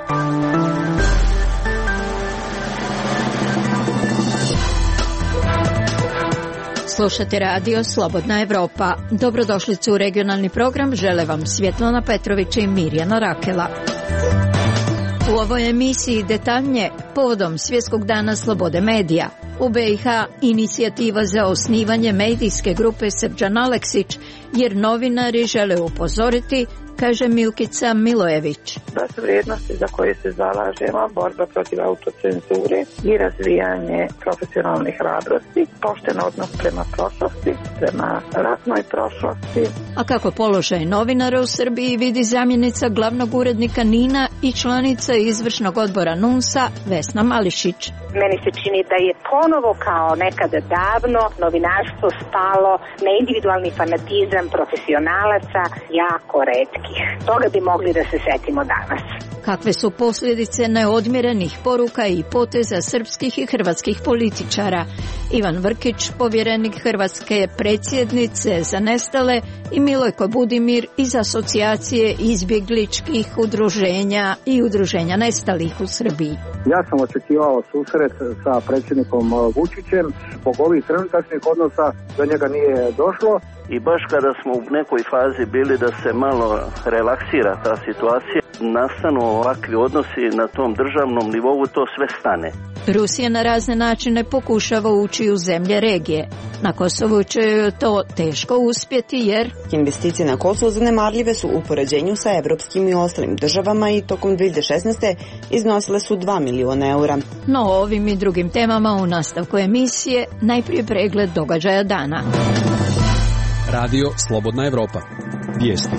Slušate radio Slobodna Evropa. Dobrodošlicu u regionalni program žele vam Svjetlana Petrović i Mirjana Rakela. U ovoj emisiji detaljnije povodom Svjetskog dana slobode medija. U BiH inicijativa za osnivanje medijske grupe Srđan Aleksić, jer novinari žele upozoriti, kaže Milkica Milojević. Da su vrijednosti za koje se zalažemo, borba protiv autocenzure i razvijanje profesionalnih hrabrosti, pošten odnos prema prošlosti, prema ratnoj prošlosti. A kako položaj novinara u Srbiji vidi zamjenica glavnog urednika NIN-a i članica izvršnog odbora NUNS-a Vesna Mališić. Meni se čini da je ponovo kao nekada davno novinarstvo spalo na individualni fanatizam profesionalaca jako retkih. Toga bi mogli da se setimo danas. Kakve su posljedice neodmjerenih poruka i poteza srpskih i hrvatskih političara? Ivan Vrkić, povjerenik Hrvatske predsjednice za nestale, i Milojko Budimir iz Asocijacije izbjegličkih udruženja i udruženja nestalih u Srbiji. Ja sam očekivao susret sa predsjednikom Vučićem, zbog ovih trenutačnih odnosa do njega nije došlo. I baš kada smo u nekoj fazi bili da se malo relaksira ta situacija, nastanu ovakvi odnosi na tom državnom nivou, to sve stane. Rusija na razne načine pokušava ući u zemlje regije. Na Kosovu će to teško uspjeti jer investicije na Kosovu zanemarljive su u poređenju sa evropskim i ostalim državama i tokom 2016. iznosile su 2 miliona eura. No o ovim i drugim temama u nastavku emisije, najprije pregled događaja dana. Radio Slobodna Evropa. Vijesti.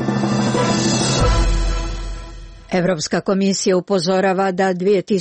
Europska komisija upozorava da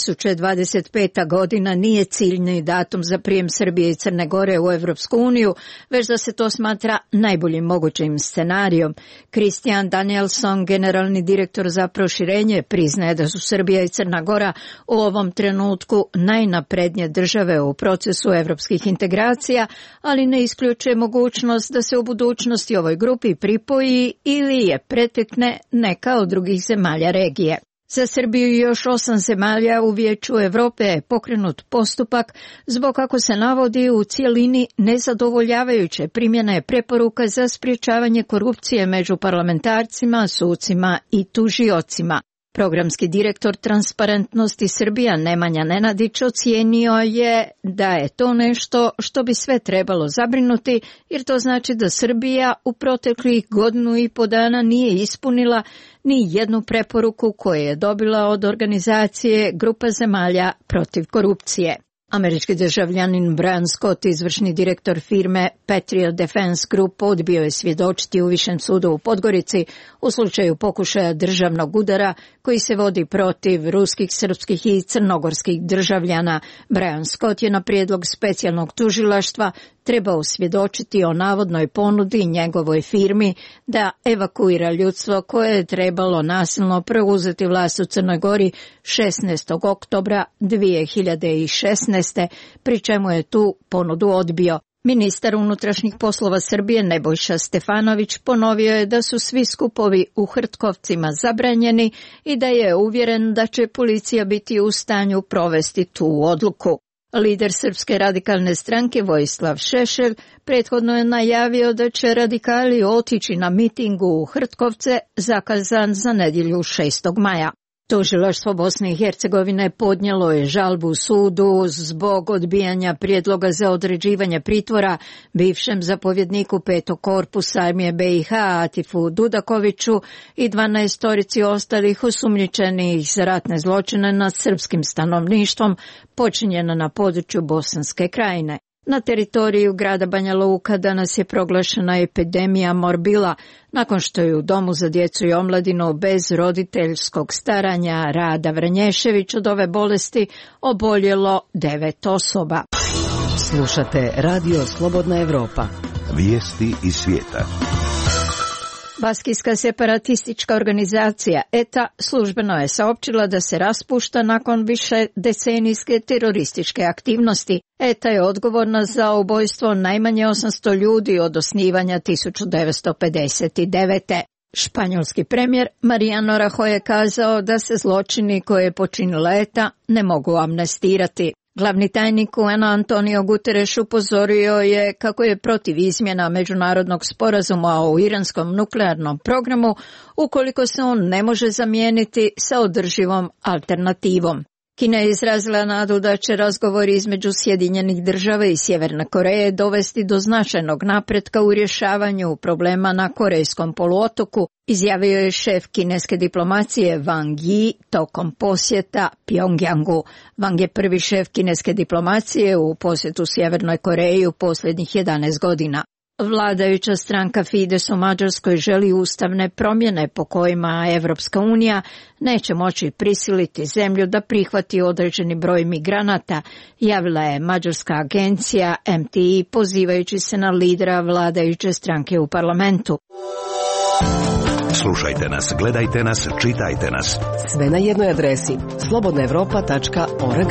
2025. godina nije ciljni datum za prijem Srbije i Crne Gore u Europsku uniju, već da se to smatra najboljim mogućim scenarijom. Christian Danielson, generalni direktor za proširenje, priznaje da su Srbija i Crna Gora u ovom trenutku najnaprednije države u procesu europskih integracija, ali ne isključuje mogućnost da se u budućnosti ovoj grupi pripoji ili je pretekne neka od drugih zemalja regije. Za Srbiju i još 8 zemalja u Vijeću Europe je pokrenut postupak zbog, kako se navodi, u cijelini nezadovoljavajuće primjene preporuka za sprječavanje korupcije među parlamentarcima, sucima i tužiocima. Programski direktor Transparentnosti Srbija Nemanja Nenadić ocijenio je da je to nešto što bi sve trebalo zabrinuti, jer to znači da Srbija u proteklih 1,5 dana nije ispunila ni jednu preporuku koju je dobila od organizacije Grupa zemalja protiv korupcije. Američki državljanin Brian Scott, izvršni direktor firme Patriot Defense Group, odbio je svjedočiti u Višem sudu u Podgorici u slučaju pokušaja državnog udara koji se vodi protiv ruskih, srpskih i crnogorskih državljana. Brian Scott je na prijedlog specijalnog tužilaštva trebao svjedočiti o navodnoj ponudi njegovoj firmi da evakuira ljudstvo koje je trebalo nasilno preuzeti vlast u Crnoj Gori 16. oktobra 2016. pri čemu je tu ponudu odbio. Ministar unutrašnjih poslova Srbije Nebojša Stefanović ponovio je da su svi skupovi u Hrtkovcima zabranjeni i da je uvjeren da će policija biti u stanju provesti tu odluku. Lider Srpske radikalne stranke Vojislav Šešelj prethodno je najavio da će radikali otići na mitingu u Hrtkovce zakazan za nedjelju 6. maja. Tužilaštvo Bosne i Hercegovine podnijelo je žalbu sudu zbog odbijanja prijedloga za određivanje pritvora bivšem zapovjedniku 5. korpusa armije BiH Atifu Dudakoviću i 12 ostalih osumnjičenih za ratne zločine nad srpskim stanovništvom počinjena na području Bosanske krajine. Na teritoriju grada Banja Luka danas je proglašena epidemija morbila, nakon što je u Domu za djecu i omladinu bez roditeljskog staranja Rada Vranješević od ove bolesti oboljelo 9 osoba. Slušate Radio Slobodna Evropa. Vijesti iz svijeta. Baskijska separatistička organizacija ETA službeno je saopćila da se raspušta nakon više decenijske terorističke aktivnosti. ETA je odgovorna za ubojstvo najmanje 800 ljudi od osnivanja 1959. Španjolski premijer Mariano Rajoy je kazao da se zločini koje je počinila ETA ne mogu amnestirati. Glavni tajnik UN Antonio Guterres upozorio je kako je protiv izmjena međunarodnog sporazuma o iranskom nuklearnom programu ukoliko se on ne može zamijeniti sa održivom alternativom. Kina je izrazila nadu da će razgovori između Sjedinjenih Država i Sjeverne Koreje dovesti do značajnog napretka u rješavanju problema na Korejskom poluotoku, izjavio je šef kineske diplomacije Wang Yi tokom posjeta Pjongjangu. Wang je prvi šef kineske diplomacije u posjetu Sjevernoj Koreji u posljednjih 11 godina. Vladajuća stranka Fides u Mađarskoj želi ustavne promjene po kojima Evropska unija neće moći prisiliti zemlju da prihvati određeni broj migranata, javila je mađarska agencija MTI pozivajući se na lidera vladajuće stranke u parlamentu. Slušajte nas, gledajte nas, čitajte nas. Sve na jednoj adresi slobodnaevropa.org.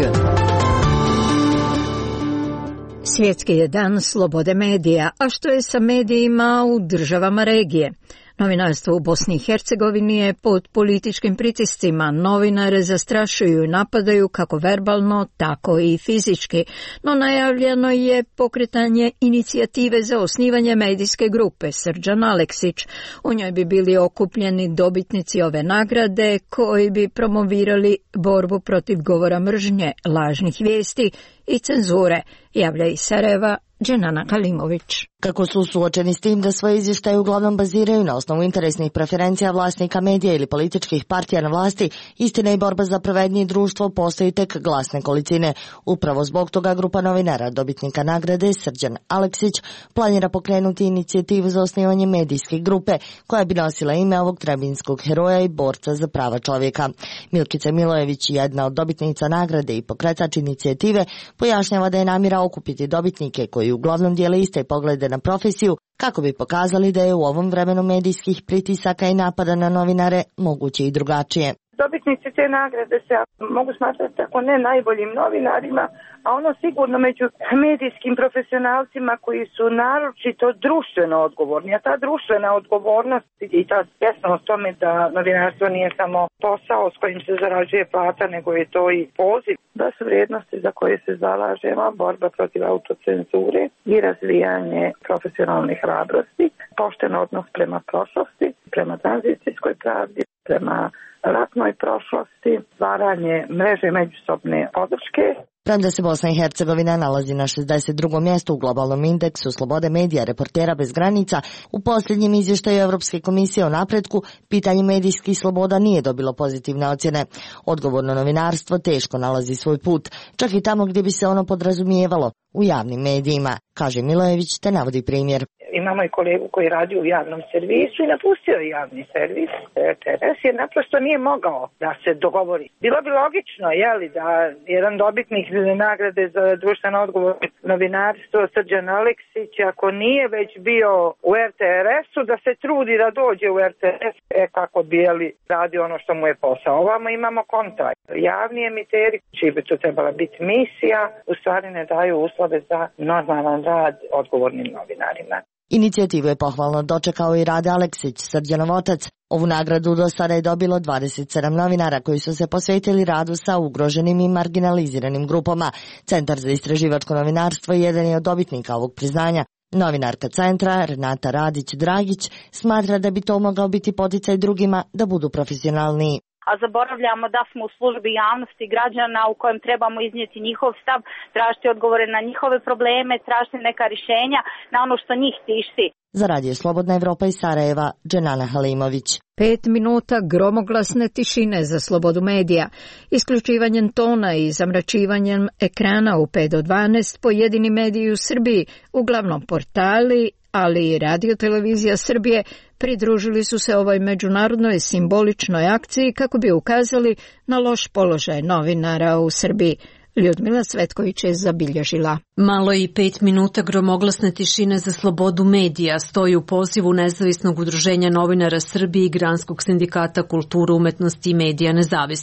Svjetski je dan slobode medija, a što je sa medijima u državama regije? Novinarstvo u Bosni i Hercegovini je pod političkim pritiscima. Novinare zastrašuju i napadaju kako verbalno, tako i fizički. No najavljeno je pokretanje inicijative za osnivanje medijske grupe Srđan Aleksić. U njoj bi bili okupljeni dobitnici ove nagrade koji bi promovirali borbu protiv govora mržnje, lažnih vijesti i cenzure, javlja iz Sarajeva Dženana Kalimović. Kako su suočeni s tim da svoje izvještaje uglavnom baziraju na osnovu interesnih preferencija vlasnika medija ili političkih partija na vlasti, istina i borba za pravednije društvo postoji tek glasne kolicine. Upravo zbog toga grupa novinara, dobitnika nagrade Srđan Aleksić, planira pokrenuti inicijativu za osnivanje medijske grupe, koja bi nosila ime ovog trebinskog heroja i borca za prava čovjeka. Milkica Milojević, jedna od dobitnica nagrade i pokretač inicijative, pojašnjava da je namjera okupiti dobitnike koji uglavnom dijele iste poglede na profesiju, kako bi pokazali da je u ovom vremenu medijskih pritisaka i napada na novinare moguće i drugačije. Dobitnici te nagrade se mogu smatrati ako ne najboljim novinarima, a ono sigurno među medijskim profesionalcima koji su naročito društveno odgovorni. A ta društvena odgovornost i ta svjesnost tome da novinarstvo nije samo posao s kojim se zarađuje plata, nego je to i poziv. Da su vrijednosti za koje se zalažemo, borba protiv autocenzure i razvijanje profesionalne hrabrosti, pošten odnos prema prošlosti, prema tranzicijskoj pravdi, prema ratnoj prošlosti, stvaranje mreže međusobne podrške. Premda se Bosna i Hercegovina nalazi na 62. mjestu u globalnom indeksu slobode medija Reportera bez granica, u posljednjem izvještaju Europske komisije o napretku pitanje medijskih sloboda nije dobilo pozitivne ocjene. Odgovorno novinarstvo teško nalazi svoj put, čak i tamo gdje bi se ono podrazumijevalo, u javnim medijima, kaže Milojević te navodi primjer. Imamo i kolegu koji radi u javnom servisu i napustio je javni servis RTS jer naprosto nije mogao da se dogovori. Bilo bi logično, da jedan dobitnik nagrade za društveno odgovorno novinarstvo Srđan Aleksić, ako nije već bio u RTRS-u, da se trudi da dođe u RTS, kako bi radi ono što mu je posao. Ovamo imamo kontra. Javni emiteri, čiji bi to trebala biti misija, u stvari ne daju uslove za normalan rad odgovornim novinarima. Inicijativu je pohvalno dočekao i Rade Aleksić, Srđanov otac. Ovu nagradu do sada je dobilo 27 novinara koji su se posvetili radu sa ugroženim i marginaliziranim grupama. Centar za istraživačko novinarstvo jedan je od dobitnika ovog priznanja. Novinarka centra, Renata Radić-Dragić, smatra da bi to mogao biti poticaj drugima da budu profesionalniji. A zaboravljamo da smo u službi javnosti građana u kojem trebamo iznijeti njihov stav, tražiti odgovore na njihove probleme, tražiti neka rješenja na ono što njih tišti. Za Radio Slobodna Evropa iz Sarajeva, Dženana Halimović. 5 minuta gromoglasne tišine za slobodu medija. Isključivanjem tona i zamračivanjem ekrana u 5 do 12 pojedini mediji u Srbiji, uglavnom portali, ali i Radio-televizija Srbije, pridružili su se ovoj međunarodnoj simboličnoj akciji kako bi ukazali na loš položaj novinara u Srbiji. Ljudmila Cvetković je zabilježila. Malo i 5 minuta gromoglasne tišine za slobodu medija stoji u pozivu Nezavisnog udruženja novinara Srbije i Granskog sindikata kulture, umetnosti i medija Nezavisnost.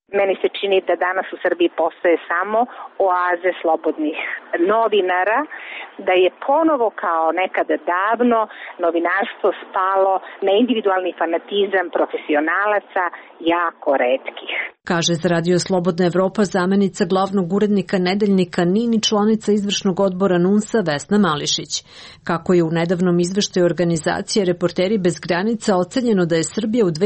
Meni se čini da danas u Srbiji postoje samo oaze slobodnih novinara, da je ponovo kao nekada davno novinarstvo spalo na individualni fanatizam profesionalaca jako retkih. Kaže za Radio Slobodna Evropa zamenica glavnog urednika Nedeljnika NIN i članica izvršnog odbora NUNS-a Vesna Mališić. Kako je u nedavnom izveštaju organizacije Reporteri bez granica ocenjeno da je Srbija u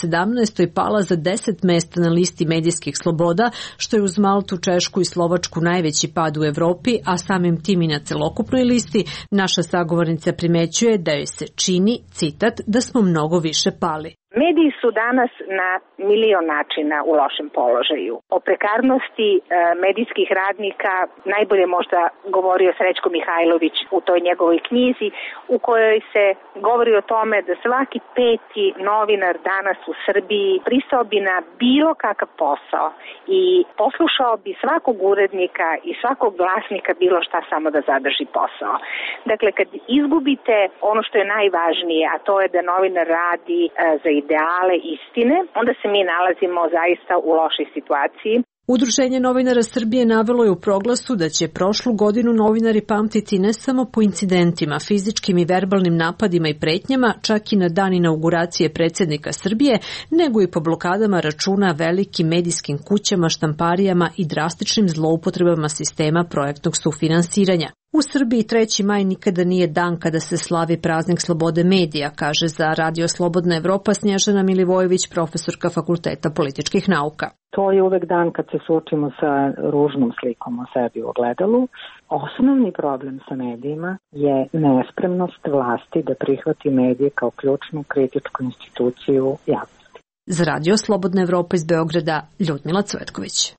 2017. pala za 10 mesta na listi medijskih sloboda, što je uz Maltu, Češku i Slovačku najveći pad u Evropi, a samim tim i na celokupnoj listi, naša sagovornica primećuje da joj se čini, citat, da smo mnogo više pali. Mediji su danas na milion načina u lošem položaju. O prekarnosti medijskih radnika najbolje možda govorio Srećko Mihajlović u toj njegovoj knjizi u kojoj se govori o tome da svaki peti novinar danas u Srbiji pristao bi na bilo kakav posao i poslušao bi svakog urednika i svakog glasnika bilo šta samo da zadrži posao. Dakle, kad izgubite ono što je najvažnije, a to je da novinar radi za ideale istine, onda se mi nalazimo zaista u lošoj situaciji. Udruženje novinara Srbije navelo je u proglasu da će prošlu godinu novinari pamtiti ne samo po incidentima, fizičkim i verbalnim napadima i pretnjama, čak i na dan inauguracije predsjednika Srbije, nego i po blokadama računa velikim medijskim kućama, štamparijama i drastičnim zloupotrebama sistema projektnog sufinansiranja. U Srbiji 3. maj nikada nije dan kada se slavi praznik slobode medija, kaže za Radio Slobodna Evropa Snježana Milivojević, profesorka Fakulteta političkih nauka. To je uvek dan kad se suočimo sa ružnom slikom o sebi u ogledalu. Osnovni problem sa medijima je nespremnost vlasti da prihvati medije kao ključnu kritičku instituciju javnosti. Za Radio Slobodna Evropa iz Beograda, Ljudmila Cvetković.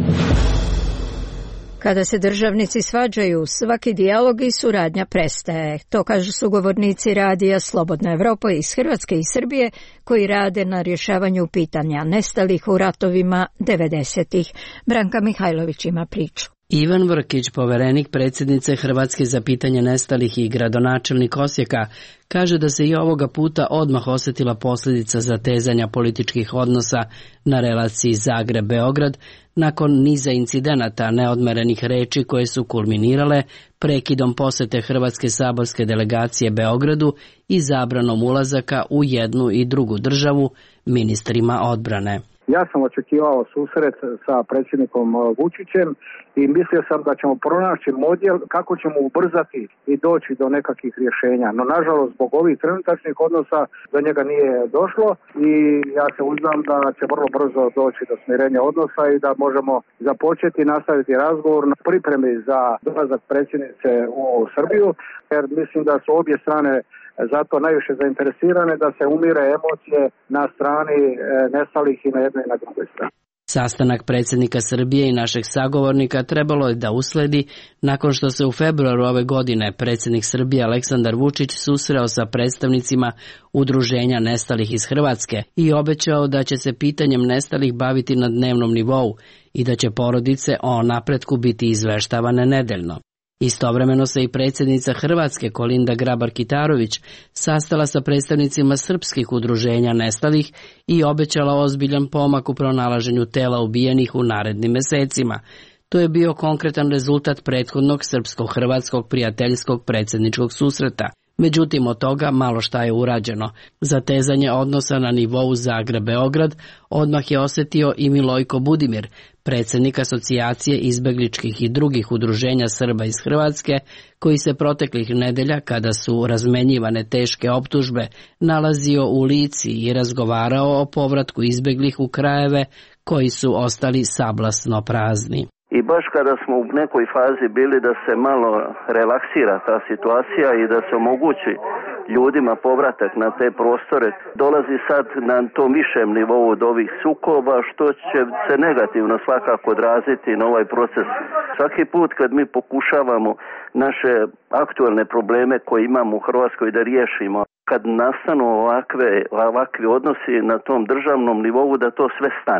Kada se državnici svađaju, svaki dijalog i suradnja prestaje. To kažu sugovornici Radija Slobodna Evropa iz Hrvatske i Srbije koji rade na rješavanju pitanja nestalih u ratovima 90-ih. Branka Mihajlović ima priču. Ivan Vrkić, poverenik predsjednice Hrvatske za pitanje nestalih i gradonačelnik Osijeka, kaže da se i ovoga puta odmah osjetila posljedica zatezanja političkih odnosa na relaciji Zagreb-Beograd nakon niza incidenata neodmerenih reči koje su kulminirale prekidom posjete Hrvatske saborske delegacije Beogradu i zabranom ulazaka u jednu i drugu državu ministrima odbrane. Ja sam očekivao susret sa predsjednikom Vučićem i mislio sam da ćemo pronaći model kako ćemo ubrzati i doći do nekakvih rješenja. No, nažalost, zbog ovih trenutačnih odnosa do njega nije došlo i ja se uzdam da će vrlo brzo doći do smirenja odnosa i da možemo započeti i nastaviti razgovor na pripremi za dolazak predsjednice u Srbiju, jer mislim da su obje strane zato najviše zainteresirane da se umire emocije na strani nestalih i na jednoj i na drugoj strani. Sastanak predsjednika Srbije i našeg sagovornika trebalo je da usledi nakon što se u februaru ove godine predsjednik Srbije Aleksandar Vučić susreo sa predstavnicima Udruženja nestalih iz Hrvatske i obećao da će se pitanjem nestalih baviti na dnevnom nivou i da će porodice o napretku biti izveštavane nedeljno. Istovremeno se i predsjednica Hrvatske Kolinda Grabar-Kitarović sastala sa predstavnicima srpskih udruženja nestalih i obećala ozbiljan pomak u pronalaženju tela ubijenih u narednim mesecima. To je bio konkretan rezultat prethodnog srpsko-hrvatskog prijateljskog predsjedničkog susreta. Međutim, od toga malo šta je urađeno. Zatezanje odnosa na nivou Zagreb-Beograd odmah je osjetio i Milojko Budimir, predsjednik asocijacije izbegličkih i drugih udruženja Srba iz Hrvatske, koji se proteklih nedelja, kada su razmenjivane teške optužbe, nalazio u Lici i razgovarao o povratku izbeglih u krajeve koji su ostali sablasno prazni. I baš kada smo u nekoj fazi bili da se malo relaksira ta situacija i da se omogući ljudima povratak na te prostore, dolazi sad na tom višem nivou od ovih sukoba, što će se negativno svakako odraziti na ovaj proces. Svaki put kad mi pokušavamo naše aktualne probleme koje imamo u Hrvatskoj da riješimo, kad nastanu ovakvi odnosi na tom državnom nivou, da to sve stane.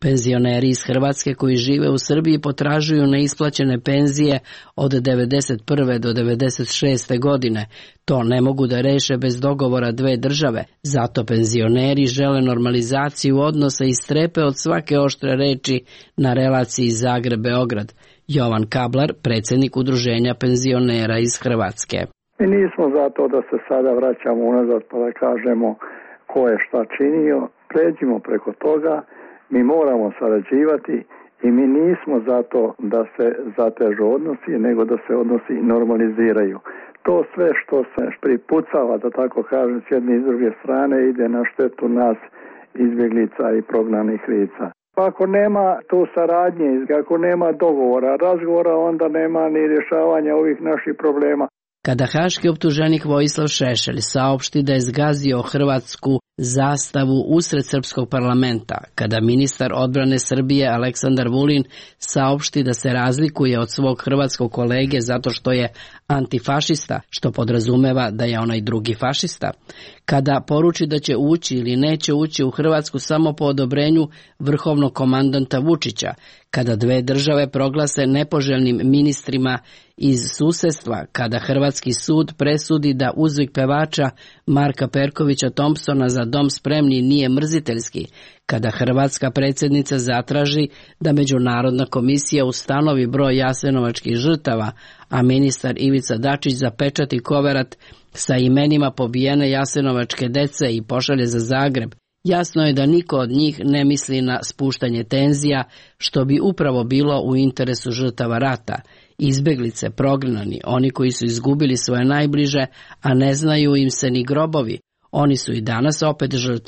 Penzioneri iz Hrvatske koji žive u Srbiji potražuju neisplaćene penzije od 1991. do 1996. godine. To ne mogu da reše bez dogovora dve države. Zato penzioneri žele normalizaciju odnosa i strepe od svake oštre reči na relaciji Zagreb-Beograd. Jovan Kablar, predsjednik Udruženja penzionera iz Hrvatske. Mi nismo za to da se sada vraćamo unazad pa da kažemo ko je šta činio. Pređimo preko toga, mi moramo sarađivati i mi nismo za to da se zatežu odnosi, nego da se odnosi normaliziraju. To sve što se pripucava, da tako kažem, s jedne i druge strane ide na štetu nas, izbjeglica i prognanih lica. Ako nema tu saradnje, ako nema dogovora, razgovora, onda nema ni rješavanja ovih naših problema. Kada haški optuženik Vojislav Šešelj saopšti da je zgazio hrvatsku zastavu usred srpskog parlamenta, kada ministar odbrane Srbije Aleksandar Vulin saopšti da se razlikuje od svog hrvatskog kolege zato što je antifašista, što podrazumeva da je onaj drugi fašista, kada poruči da će ući ili neće ući u Hrvatsku samo po odobrenju vrhovnog komandanta Vučića, kada dve države proglase nepoželjnim ministrima iz susedstva, kada hrvatski sud presudi da uzvik pevača Marka Perkovića Thompsona za dom spremni nije mrziteljski, kada hrvatska predsjednica zatraži da Međunarodna komisija ustanovi broj jasenovačkih žrtava, a ministar Ivica Dačić zapečati koverat sa imenima pobijene jasenovačke dece i pošalje za Zagreb, jasno je da niko od njih ne misli na spuštanje tenzija, što bi upravo bilo u interesu žrtava rata, izbeglice, prognani, oni koji su izgubili svoje najbliže, a ne znaju im se ni grobovi. Oni su i danas opet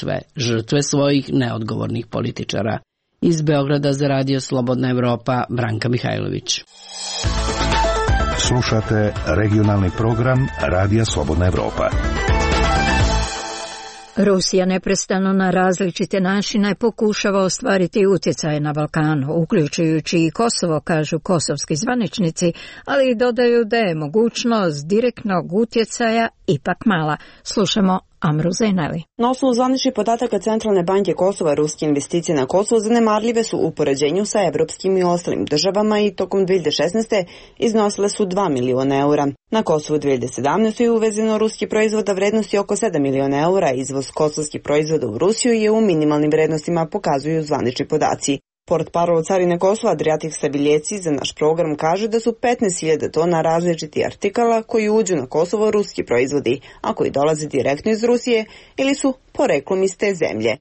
žrtve svojih neodgovornih političara. Iz Beograda za Radio Slobodna Evropa, Branka Mihajlović. Slušate regionalni program Radija Slobodna Evropa. Rusija neprestano na različite načine pokušava ostvariti utjecaje na Balkanu, uključujući i Kosovo, kažu kosovski zvaničnici, ali dodaju da je mogućnost direktnog utjecaja ipak mala. Slušamo Amru Zeneli. Na osnovu zvaničnih podataka Centralne banke Kosova, ruske investicije na Kosovo zanemarljive su u poređenju sa evropskim i ostalim državama i tokom 2016. iznosile su 2 miliona eura. Na Kosovu 2017. je uvezeno ruski proizvoda vrednosti oko 7 miliona eura, izvoz kosovskih proizvoda u Rusiju je u minimalnim vrednostima, pokazuju zvanični podaci. Portparol carine Kosova Adriatic Stabiljeci za naš program kaže da su 15.000 tona različitih artikala koji uđu na Kosovo ruski proizvodi, a koji dolaze direktno iz Rusije ili su poreklom iz te zemlje.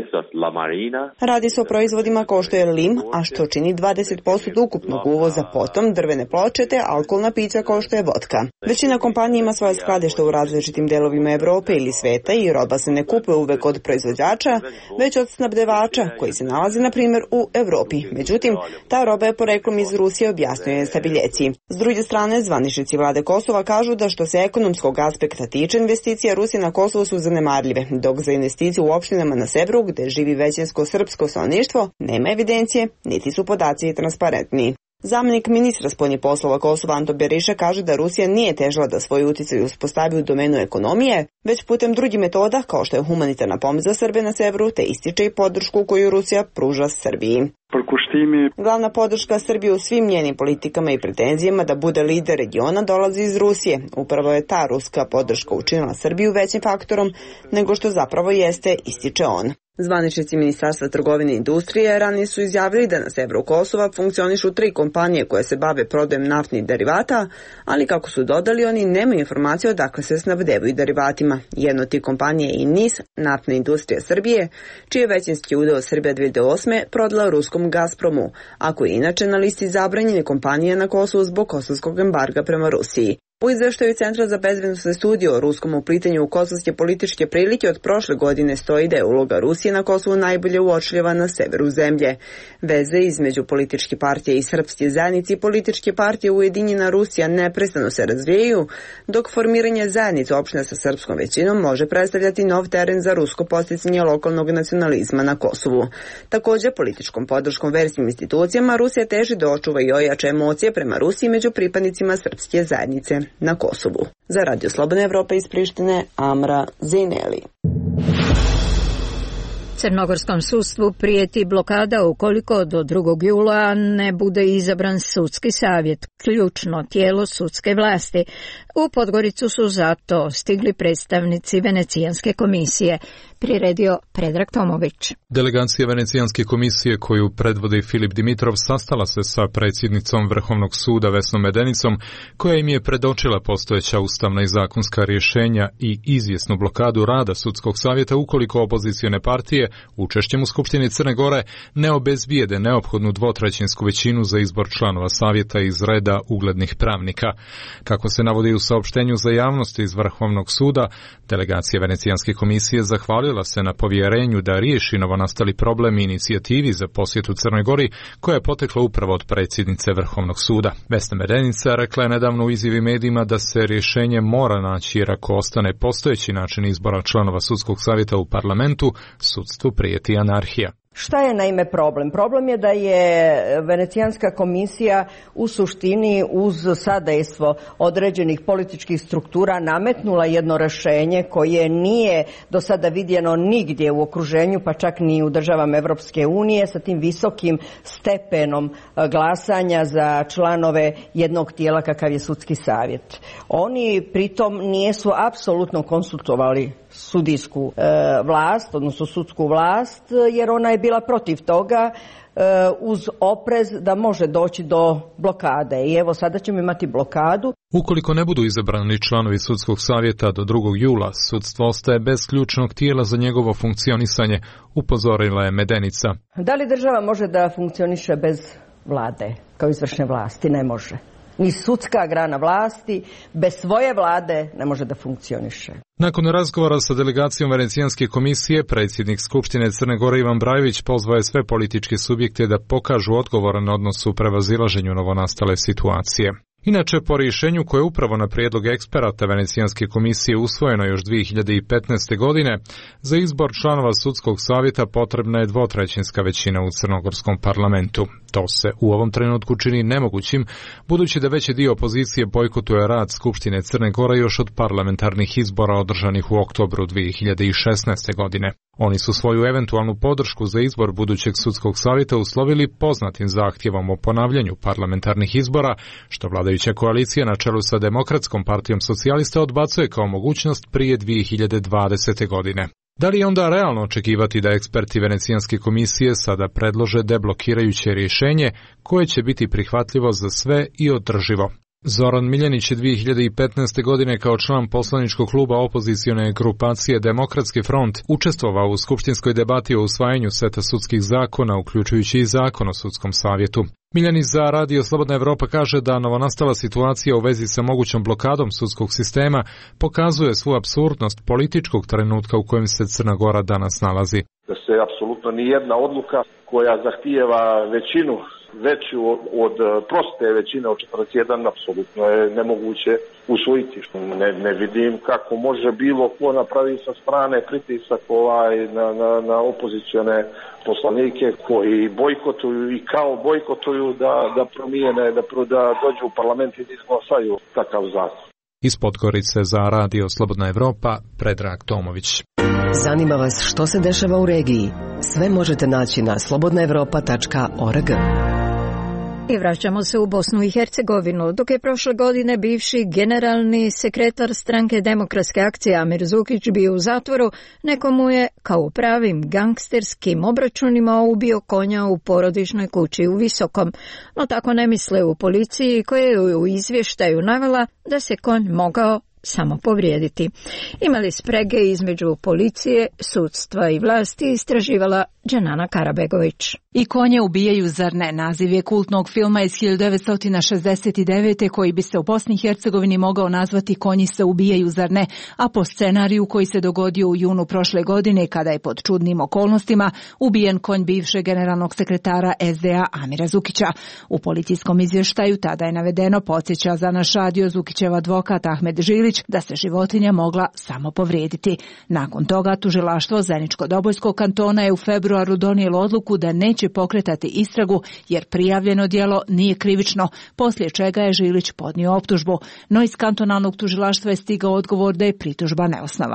Radi se o proizvodima kao što je lim, a što čini 20% od ukupnog uvoza, potom drvene ploče te alkoholna pića kao što je vodka. Većina kompanija ima svoje skladišta u različitim delovima Evrope ili sveta i roba se ne kupuje uvek od proizvođača, već od snabdevača koji se nalazi na primjer u Evropi. Međutim, ta roba je poreklom iz Rusije, objasnjuje Stabiljeci. S druge strane, zvaničnici vlade Kosova kažu da što se ekonomskog aspekta tiče, investicija Rusije na Kosovu su zanemarljive, dok za investiciju u opštinama na severu, gde živi većinsko srpsko stanovništvo, nema evidencije, niti su podaci transparentni. Zamenik ministra spoljnih poslova Kosova Anto Beriša kaže da Rusija nije težila da svoj uticaj uspostavi u domenu ekonomije, već putem drugih metoda kao što je humanitarna pomoć za Srbe na severu, te ističe i podršku koju Rusija pruža Srbiji. Glavna podrška Srbije u svim njenim politikama i pretenzijama da bude lider regiona dolazi iz Rusije. Upravo je ta ruska podrška učinila Srbiju većim faktorom nego što zapravo jeste, ističe on. Zvaničnici Ministarstva trgovine i industrije ranije su izjavili da na severu Kosova funkcionišu 3 kompanije koje se bave prodajem naftnih derivata, ali kako su dodali, oni nemaju informacije odakle se snabdevaju derivatima. Jedna od tih kompanija je i NIS, naftna industrija Srbije, čiji je većinski udeo Srbija 2008. prodala ruskom Gazpromu, a koji je inače na listi zabranjene kompanije na Kosovu zbog kosovskog embarga prema Rusiji. U izveštaju Centra za bezbednosne studije o ruskom uplitanju u kosovske političke prilike od prošle godine stoji da je uloga Rusije na Kosovu najbolje uočljiva na severu zemlje. Veze između političke partije i srpske zajednice i političke partije Ujedinjena Rusija neprestano se razvijaju, dok formiranje zajednice opština sa srpskom većinom može predstavljati nov teren za rusko podsticanje lokalnog nacionalizma na Kosovu. Također, političkom podrškom verskim institucijama Rusija teži da očuva i ojača emocije prema Rusiji među pripadnicima srpske zajednice na Kosovu. Za Radio Slobodna Evropa iz Prištine, Amra Zeneli. Crnogorskom sudstvu prijeti blokada ukoliko do 2. jula ne bude izabran sudski savjet, ključno tijelo sudske vlasti. U Podgoricu su zato stigli predstavnici Venecijanske komisije, priredio Predrag Tomović. Delegacija Venecijanske komisije koju predvodi Filip Dimitrov sastala se sa predsjednicom Vrhovnog suda Vesnom Medenicom, koja im je predočila postojeća ustavna i zakonska rješenja i izvjesnu blokadu rada sudskog savjeta ukoliko opozicione partije učešćem u Skupštini Crne Gore ne obezbijede neophodnu dvotrećinsku većinu za izbor članova savjeta iz reda uglednih pravnika. Kako se navodi u saopštenju za javnost iz Vrhovnog suda, delegacija Venecijanske komisije zahvalila se na povjerenju da riješi novonastali problem i inicijativi za posjetu Crnoj Gori, koja je potekla upravo od predsjednice Vrhovnog suda. Vesna Medenica rekla je nedavno u izjavi medijima da se rješenje mora naći, jer ako ostane postojeći način izbora članova sudskog savjeta u parlamentu, sudstvu prijeti anarhija. Šta je naime problem? Problem je da je Venecijanska komisija u suštini uz sadejstvo određenih političkih struktura nametnula jedno rješenje koje nije do sada vidjeno nigdje u okruženju, pa čak ni u državama Evropske unije, sa tim visokim stepenom glasanja za članove jednog tijela kakav je sudski savjet. Oni pritom nisu apsolutno konsultovali sudijsku vlast, odnosno sudsku vlast, jer ona je bila protiv toga uz oprez da može doći do blokade. I evo sada ćemo imati blokadu. Ukoliko ne budu izabrani članovi sudskog savjeta do 2. jula, sudstvo ostaje bez ključnog tijela za njegovo funkcionisanje, upozorila je Medenica. Da li država može da funkcioniše bez vlade kao izvršne vlasti? Ne može. Ni sudska grana vlasti bez svoje vlade ne može da funkcioniše. Nakon razgovora sa delegacijom Venecijanske komisije, predsjednik Skupštine Crne Gore Ivan Brajović pozvao je sve političke subjekte da pokažu odgovoran odnos u prevazilaženju novonastale situacije. Inače, po rješenju koje je upravo na prijedlog eksperata Venecijanske komisije usvojeno još 2015. godine, za izbor članova sudskog savjeta potrebna je dvotrećinska većina u crnogorskom parlamentu. To se u ovom trenutku čini nemogućim, budući da veći dio opozicije bojkotuje rad Skupštine Crne Gore još od parlamentarnih izbora održanih u oktobru 2016. godine. Oni su svoju eventualnu podršku za izbor budućeg sudskog savjeta uslovili poznatim zahtjevom o ponavljanju parlamentarnih izbora, što vladajuća koalicija na čelu sa Demokratskom partijom socijalista odbacuje kao mogućnost prije 2020. godine. Da li je onda realno očekivati da eksperti Venecijanske komisije sada predlože deblokirajuće rješenje koje će biti prihvatljivo za sve i održivo? Zoran Miljanić je 2015. godine kao član poslaničkog kluba opozicione grupacije Demokratski front učestvovao u skupštinskoj debati o usvajanju seta sudskih zakona, uključujući i zakon o sudskom savjetu. Miljanić za Radio Slobodna Evropa kaže da novonastala situacija u vezi sa mogućom blokadom sudskog sistema pokazuje svu apsurdnost političkog trenutka u kojem se Crna Gora danas nalazi. Da se apsolutno nijedna odluka koja zahtijeva većinu veću od proste većine od 41 apsolutno je nemoguće usvojiti. Ne vidim kako može bilo ko napravi sa strane pritisak na opozicione poslanike koji bojkotuju i kao bojkotuju da promijene, da dođu u parlament i izglasaju takav zakon. Iz Podgorice za Radio Slobodna Evropa, Predrag Tomović. Zanima vas što se dešava u regiji? Sve možete naći na slobodnaevropa.org. I vraćamo se u Bosnu i Hercegovinu. Dok je prošle godine bivši generalni sekretar stranke Demokratske akcije Amir Zukić bio u zatvoru, neko mu je, kao u pravim gangsterskim obračunima, ubio konja u porodičnoj kući u Visokom. No tako ne misle u policiji, koja je u izvještaju navela da se konj mogao samo povrijediti. Imali sprege između policije, sudstva i vlasti, istraživala Dženana Karabegović. I konje ubijaju, zar ne? Naziv je kultnog filma iz 1969. koji bi se u Bosni i Hercegovini mogao nazvati Konji se ubijaju, zar ne? A po scenariju koji se dogodio u junu prošle godine, kada je pod čudnim okolnostima ubijen konj bivšeg generalnog sekretara SDA Amira Zukića. U policijskom izvještaju tada je navedeno, podsjeća za naš radio Zukićev advokat Ahmed Žilić, da se životinja mogla samo povrijediti. Nakon toga tužilaštvo Zeničko-Dobojskog kantona je u februaru donijelo odluku da neće pokretati istragu jer prijavljeno djelo nije krivično, poslije čega je Žilić podnio optužbu. No iz kantonalnog tužilaštva je stigao odgovor da je pritužba neosnovana.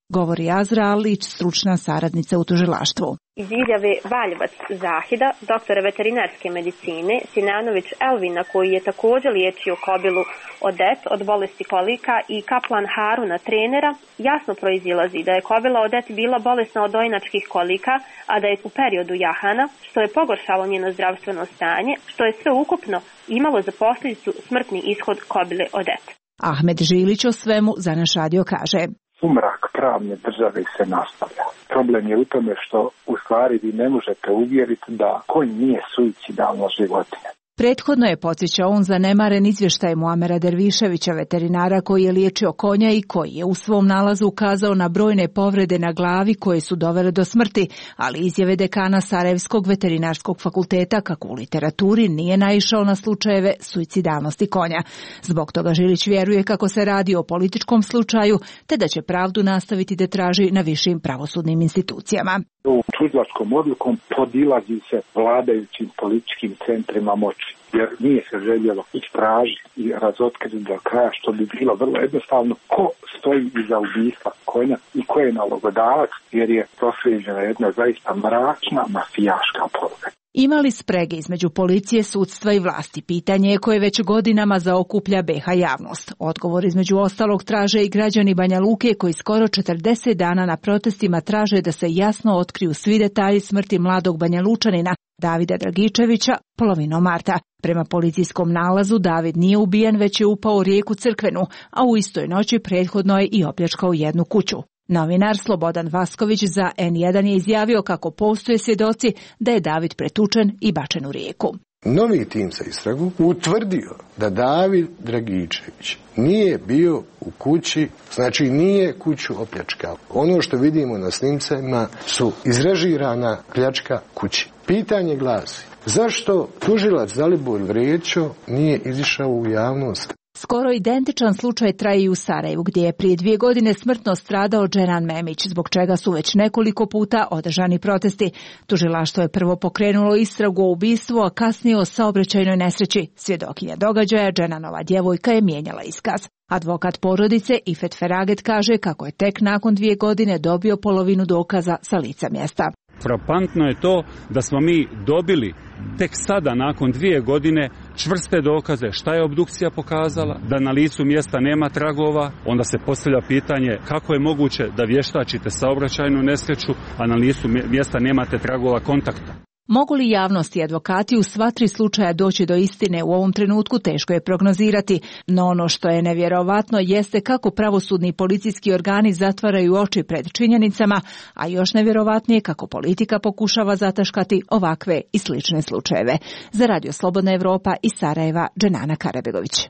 govori Azra Alić, stručna saradnica u tužilaštvu. Iz izjave Valjevac Zahida, doktora veterinarske medicine, Sinanović Elvina, koji je također liječio kobilu Odet od bolesti kolika, i kaplan Haruna, trenera, jasno proizilazi da je kobila Odet bila bolesna od dojnačkih kolika, a da je u periodu jahana, što je pogoršalo njeno zdravstveno stanje, što je sve ukupno imalo za posljedicu smrtni ishod kobile Odet. Ahmed Žilić o svemu za naš radio kaže: Sumrak pravne države se nastavlja. Problem je u tome što u stvari vi ne možete uvjeriti da konj nije suicidalna životinja. Prethodno je podsjećao on zanemaren izvještaj Muamera Derviševića, veterinara koji je liječio konja i koji je u svom nalazu ukazao na brojne povrede na glavi koje su dovele do smrti, ali izjave dekana Sarajevskog veterinarskog fakulteta, kako u literaturi, nije naišao na slučajeve suicidalnosti konja. Zbog toga Žilić vjeruje kako se radi o političkom slučaju, te da će pravdu nastaviti da traži na višim pravosudnim institucijama. Tužilačkom odlukom podilazi se vladajućim političkim centrima moći, jer nije se željelo istražiti i razotkriti do kraja, što bi bilo vrlo jednostavno ko stoji iza ubistva konja i ko je nalogodavac, jer je proslijeđena jedna zaista mračna mafijaška poruka. Imali sprege između policije, sudstva i vlasti? Pitanje je koje već godinama zaokuplja BiH javnost. Odgovor između ostalog traže i građani Banja Luke koji skoro 40 dana na protestima traže da se jasno otkriju svi detalji smrti mladog Banja Lučanina Davida Dragičevića polovinom marta. Prema policijskom nalazu David nije ubijen, već je upao u rijeku Crkvenu, a u istoj noći prethodno je i opljačkao jednu kuću. Novinar Slobodan Vasković za N1 je izjavio kako postoje svjedoci da je David pretučen i bačen u rijeku. Novi tim za istragu utvrdio da David Dragičević nije bio u kući, znači nije kuću opljačkao. Ono što vidimo na snimcima su izrežirana pljačka kući. Pitanje glasi: zašto tužilac Dalibor Vrećo nije izišao u javnost? Skoro identičan slučaj traje i u Sarajevu, gdje je prije 2 godine smrtno stradao Dženan Memić, zbog čega su već nekoliko puta održani protesti. Tužilaštvo je prvo pokrenulo istragu o ubistvu, a kasnije o saobraćajnoj nesreći. Svjedokinja događaja, Dženanova djevojka, je mijenjala iskaz. Advokat porodice Ifet Feraget kaže kako je tek nakon 2 godine dobio polovinu dokaza sa lica mjesta. Frapantno je to da smo mi dobili tek sada nakon 2 godine čvrste dokaze šta je obdukcija pokazala, da na licu mjesta nema tragova. Onda se postavlja pitanje kako je moguće da vještačite saobraćajnu nesreću, a na licu mjesta nemate tragova kontakta. Mogu li javnost i advokati u sva 3 slučaja doći do istine u ovom trenutku, teško je prognozirati, no ono što je nevjerovatno jeste kako pravosudni i policijski organi zatvaraju oči pred činjenicama, a još nevjerovatnije kako politika pokušava zataškati ovakve i slične slučajeve. Za Radio Slobodna Evropa iz Sarajeva, Dženana Karabegović.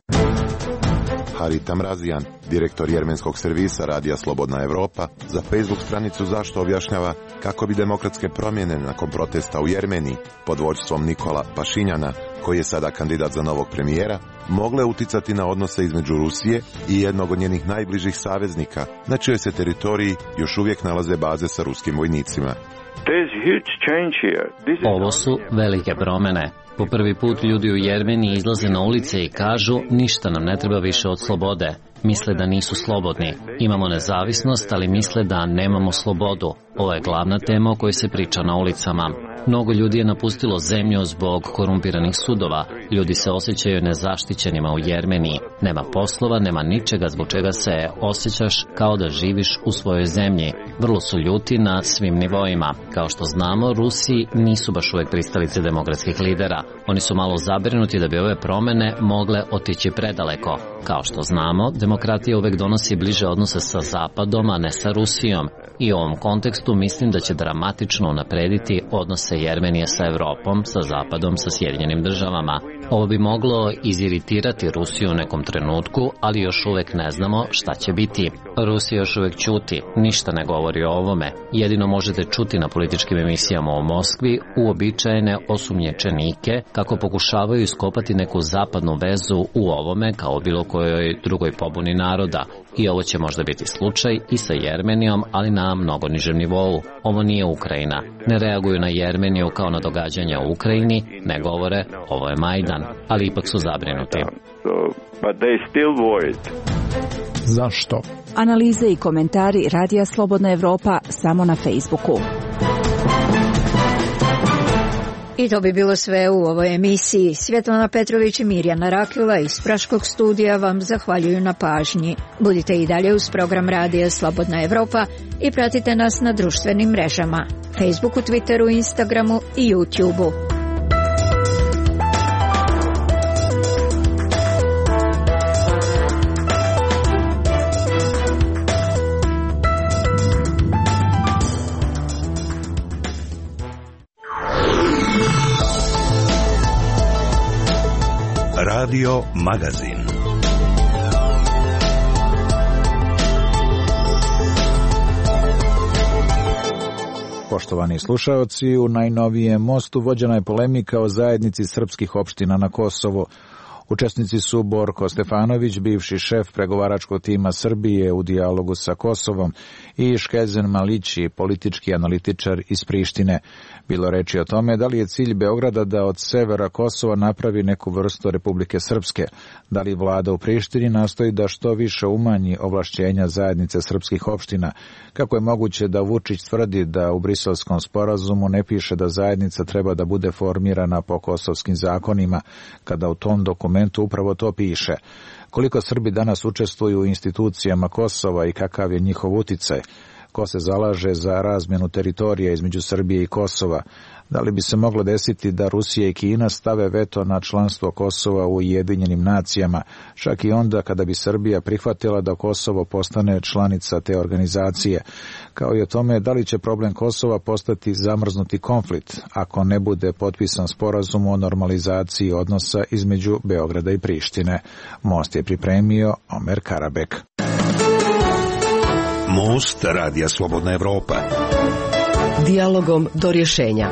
Harit Amrazijan, direktor jermenskog servisa Radija Slobodna Evropa, za Facebook stranicu Zašto objašnjava kako bi demokratske promjene nakon protesta u Jermeniji pod vođstvom Nikola Pašinjana, koji je sada kandidat za novog premijera, mogle uticati na odnose između Rusije i jednog od njenih najbližih saveznika, na čijoj se teritoriji još uvijek nalaze baze sa ruskim vojnicima. Ovo su velike promjene. Po prvi put ljudi u Jermeniji izlaze na ulice i kažu ništa nam ne treba više od slobode. Misle da nisu slobodni. Imamo nezavisnost, ali misle da nemamo slobodu. Ovo je glavna tema o kojoj se priča na ulicama. Mnogo ljudi je napustilo zemlju zbog korumpiranih sudova. Ljudi se osjećaju nezaštićenima u Jermeniji. Nema poslova, nema ničega zbog čega se osjećaš kao da živiš u svojoj zemlji. Vrlo su ljuti na svim nivoima. Kao što znamo, Rusi nisu baš uvek pristalice demokratskih lidera. Oni su malo zabrinuti da bi ove promjene mogle otići predaleko. Kao što znamo, demokratija uvek donosi bliže odnose sa Zapadom, a ne sa Rusijom. I u ovom kontekstu mislim da će dramatično unaprediti odnose Jermenije sa Evropom, sa Zapadom, sa Sjedinjenim državama. Ovo bi moglo iziritirati Rusiju u nekom trenutku, ali još uvek ne znamo šta će biti. Rusija još uvek ćuti, ništa ne govori o ovome. Jedino možete čuti na političkim emisijama u Moskvi uobičajene osumnjičenike kako pokušavaju iskopati neku zapadnu vezu u ovome kao bilo kojoj drugoj pobuni naroda. I ovo će možda biti slučaj i sa Jermenijom, ali na mnogo nižem nivou. Ovo nije Ukrajina. Ne reaguju na Jermeniju kao na događanja u Ukrajini, ne govore ovo je Majdan, ali ipak su zabrinuti. But they still worried. Zašto? Analize i komentari Radija Slobodna Evropa samo na Facebooku. I to bi bilo sve u ovoj emisiji. Svjetlana Petrović i Mirjana Rakila iz Praškog studija vam zahvaljuju na pažnji. Budite i dalje uz program Radija Slobodna Evropa i pratite nas na društvenim mrežama, Facebooku, Twitteru, Instagramu i YouTubeu. Radio Magazin. Poštovani slušaoci, u najnovijem Mostu vođena je polemika o zajednici srpskih opština na Kosovu. Učesnici su Borko Stefanović, bivši šef pregovaračkog tima Srbije u dijalogu sa Kosovom, i Škezen Malići, politički analitičar iz Prištine. Bilo reči o tome da li je cilj Beograda da od severa Kosova napravi neku vrstu Republike Srpske, da li vlada u Prištini nastoji da što više umanji ovlašćenja zajednice srpskih opština, kako je moguće da Vučić tvrdi da u Briselskom sporazumu ne piše da zajednica treba da bude formirana po kosovskim zakonima, kada u tom dokumentu upravo to piše. Koliko Srbi danas učestvuju u institucijama Kosova i kakav je njihov uticaj? Ko se zalaže za razmjenu teritorija između Srbije i Kosova? Da li bi se moglo desiti da Rusija i Kina stave veto na članstvo Kosova u Ujedinjenim nacijama, čak i onda kada bi Srbija prihvatila da Kosovo postane članica te organizacije? Kao i o tome da li će problem Kosova postati zamrznuti konflikt ako ne bude potpisan sporazum o normalizaciji odnosa između Beograda i Prištine. Most je pripremio Omer Karabek. Most Radija Slobodna Evropa. Dijalogom do rješenja.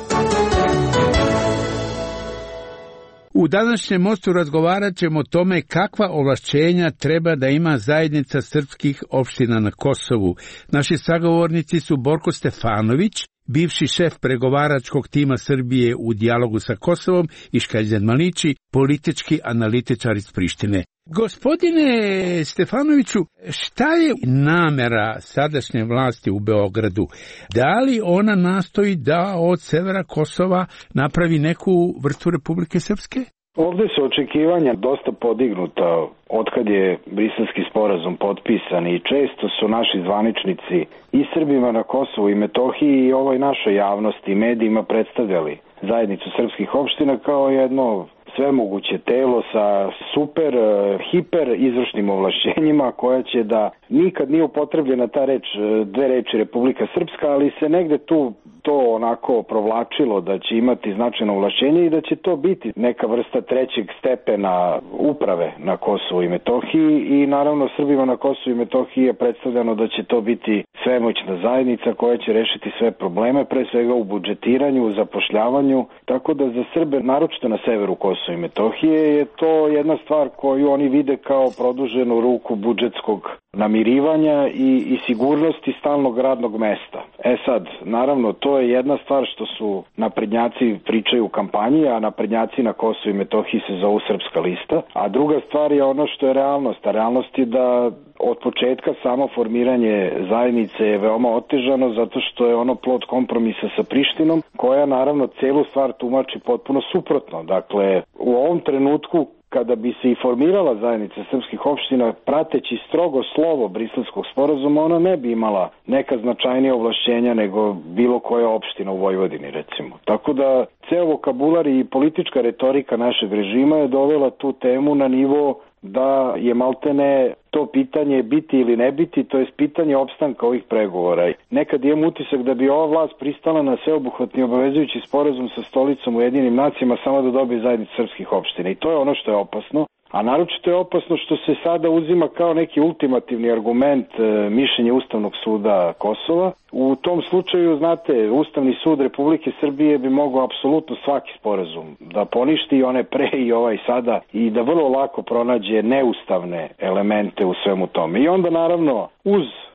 U današnjem Mostu razgovarat ćemo o tome kakva ovlašćenja treba da ima zajednica srpskih opština na Kosovu. Naši sagovornici su Borko Stefanović, bivši šef pregovaračkog tima Srbije u dijalogu sa Kosovom, i Škezen Malići, politički analitičar iz Prištine. Gospodine Stefanoviću, šta je namera sadašnje vlasti u Beogradu? Da li ona nastoji da od severa Kosova napravi neku vrstu Republike Srpske? Ovdje su očekivanja dosta podignuta otkad je Briselski sporazum potpisan i često su naši zvaničnici i Srbima na Kosovu i Metohiji i ovoj našoj javnosti i medijima predstavljali zajednicu srpskih opština kao jedno svemoguće telo sa super, hiper izvršnim ovlašćenjima koja će da nikad nije upotrebljena ta reč, dve reči Republika Srpska, ali se negde tu to onako provlačilo da će imati značajno ovlašćenje i da će to biti neka vrsta trećeg stepena uprave na Kosovu i Metohiji i naravno Srbima na Kosovu i Metohiji je predstavljeno da će to biti svemoćna zajednica koja će rešiti sve probleme, pre svega u budžetiranju, u zapošljavanju, tako da za Srbe, naročito na severu Kosova i Metohije, je to jedna stvar koju oni vide kao produženu ruku budžetskog namirivanja i sigurnosti stalnog radnog mesta. Sad, naravno, to je jedna stvar što su naprednjaci pričaju u kampanji, a naprednjaci na Kosovu i Metohiji se zovu Srpska lista, a druga stvar je ono što je realnost. A realnost je da od početka samo formiranje zajednice je veoma otežano zato što je ono plod kompromisa sa Prištinom, koja naravno celu stvar tumači potpuno suprotno. Dakle, u ovom trenutku kada bi se i formirala zajednica srpskih opština prateći strogo slovo Briselskog sporazuma, ona ne bi imala neka značajnija ovlašćenja nego bilo koja opština u Vojvodini, recimo. Tako da ceo vokabular i politička retorika našeg režima je dovela tu temu na nivo da je maltene to pitanje biti ili ne biti, to je pitanje opstanka ovih pregovora. Nekad imam utisak da bi ova vlast pristala na sveobuhvatni obavezujući sporazum sa stolicom u Ujedinjenim nacijama samo da dobije zajednicu srpskih opština. I to je ono što je opasno. A naročito je opasno što se sada uzima kao neki ultimativni argument mišljenje Ustavnog suda Kosova. U tom slučaju, znate, Ustavni sud Republike Srbije bi mogao apsolutno svaki sporazum da poništi, i one pre i ovaj sada, i da vrlo lako pronađe neustavne elemente u svemu tome. I onda naravno uz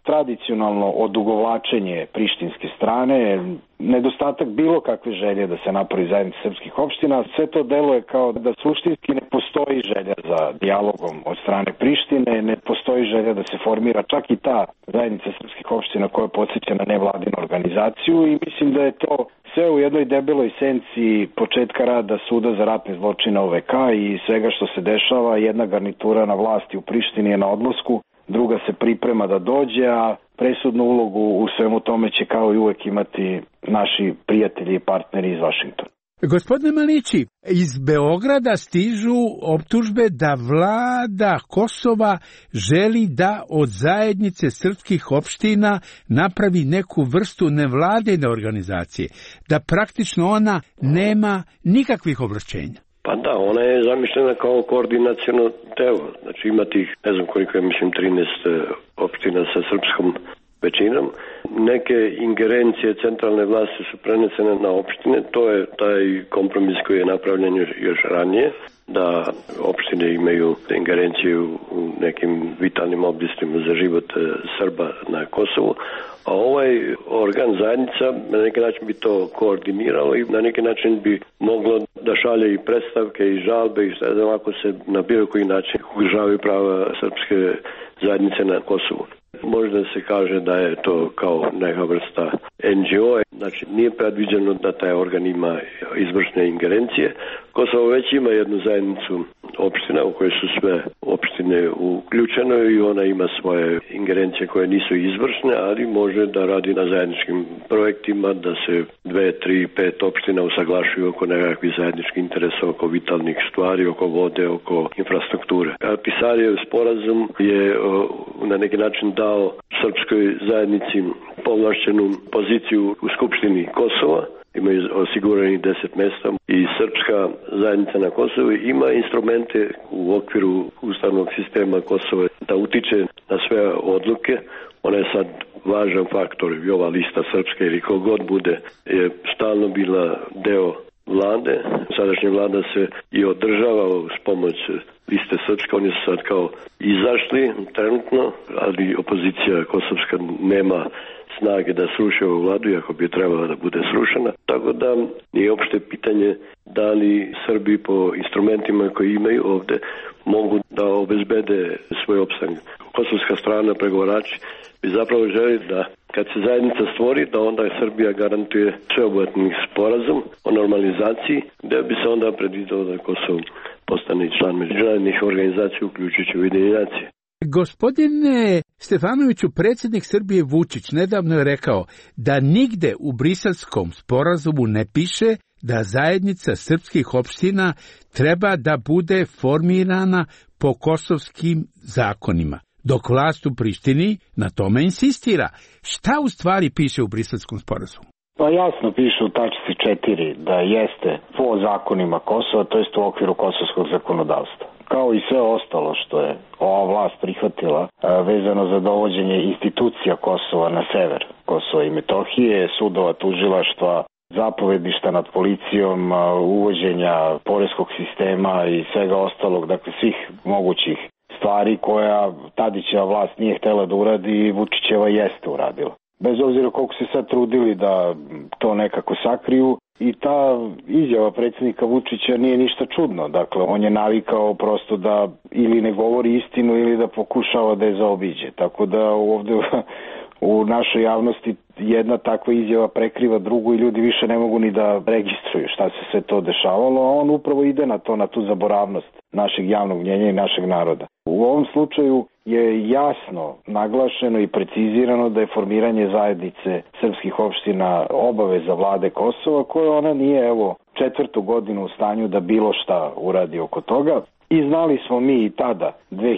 tradicionalno odugovlačenje prištinske strane, nedostatak bilo kakve želje da se napravi zajednica srpskih opština, sve to deluje kao da suštinski ne postoji želja za dijalogom od strane Prištine, ne postoji želja da se formira čak i ta zajednica srpskih opština koja podsjeća na nevladinu organizaciju i mislim da je to sve u jednoj debeloj senci početka rada Suda za ratne zločine OVK i svega što se dešava. Jedna garnitura na vlasti u Prištini je na odlasku, druga se priprema da dođe, a presudnu ulogu u svemu tome će kao i uvek imati naši prijatelji i partneri iz Vašingtona. Gospodine Malići, iz Beograda stižu optužbe da vlada Kosova želi da od zajednice srpskih opština napravi neku vrstu nevladine organizacije, da praktično ona nema nikakvih ovlašćenja. Pa da, ona je zamišljena kao koordinaciono telo. Znači ima tih, ne znam koliko je, mislim 13 opština sa srpskom većinom. Neke ingerencije centralne vlasti su prenesene na opštine, to je taj kompromis koji je napravljen još ranije, da opštine imaju ingerencije u nekim vitalnim oblastima za život Srba na Kosovu, a ovaj organ zajednica na neki način bi to koordiniralo i na neki način bi moglo da šalje i predstavke i žalbe i šta znam ako se na bilo koji način ugrožavaju prava srpske zajednice na Kosovu. Možda se kaže da je to kao neka vrsta NGO, znači nije predviđeno da taj organ ima izvršne ingerencije. Kosovo već ima jednu zajednicu opština u kojoj su sve opštine uključene i ona ima svoje ingerencije koje nisu izvršne, ali može da radi na zajedničkim projektima, da se 2, 3, 5 opština usaglašuju oko nekakvih zajedničkih interesa, oko vitalnih stvari, oko vode, oko infrastrukture. Pisarijev sporazum je na neki način dao srpskoj zajednici povlašćenu poziciju u Skupštini Kosova, imaju osigurani 10 mesta i srpska zajednica na Kosovu ima instrumente u okviru ustavnog sistema Kosova da utiče na sve odluke. Ona je sad važan faktor i ova lista srpska ili kogod bude je stalno bila deo vlade. Sadašnja vlada se i održava uz pomoć liste srpske. Oni su sad kao izašli trenutno, ali opozicija kosovska nema snage da sruši ovu vladu, iako bi trebala da bude srušena. Tako da nije opšte pitanje da li Srbi po instrumentima koji imaju ovde mogu da obezbede svoj opstanak. Kosovska strana, pregovarači, bi zapravo želi da kad se zajednica stvori, da onda Srbija garantuje sveobuhvatni sporazum o normalizaciji, gde bi se onda predvidelo da Kosovo postane član međunarodnih organizacija, uključujući Ujedinjene nacije. Gospodine Stefanoviću, predsjednik Srbije Vučić nedavno je rekao da nigde u Briselskom sporazumu ne piše da zajednica srpskih opština treba da bude formirana po kosovskim zakonima, dok vlast u Prištini na tome insistira. Šta u stvari piše u Briselskom sporazumu? Pa jasno piše u tačci 4 da jeste po zakonima Kosova, to jest u okviru kosovskog zakonodavstva. Kao i sve ostalo što je ova vlast prihvatila vezano za dovođenje institucija Kosova na sever Kosova i Metohije, sudova, tužilaštva, zapovedišta nad policijom, uvođenja poreskog sistema i svega ostalog, dakle svih mogućih stvari koja Tadićeva vlast nije htjela da uradi i Vučićeva jeste uradila. Bez obzira koliko se sad trudili da to nekako sakriju, i ta izjava predsjednika Vučića nije ništa čudno. Dakle, on je navikao prosto da ili ne govori istinu ili da pokušava da je zaobiđe. Tako da ovdje u našoj javnosti jedna takva izjava prekriva drugu i ljudi više ne mogu ni da registruju šta se sve to dešavalo, a on upravo ide na to, na tu zaboravnost našeg javnog mnjenja i našeg naroda. U ovom slučaju je jasno naglašeno i precizirano da je formiranje zajednice srpskih opština obaveza vlade Kosova, koje ona nije, evo, 4. godinu u stanju da bilo šta uradi oko toga. I znali smo mi i tada,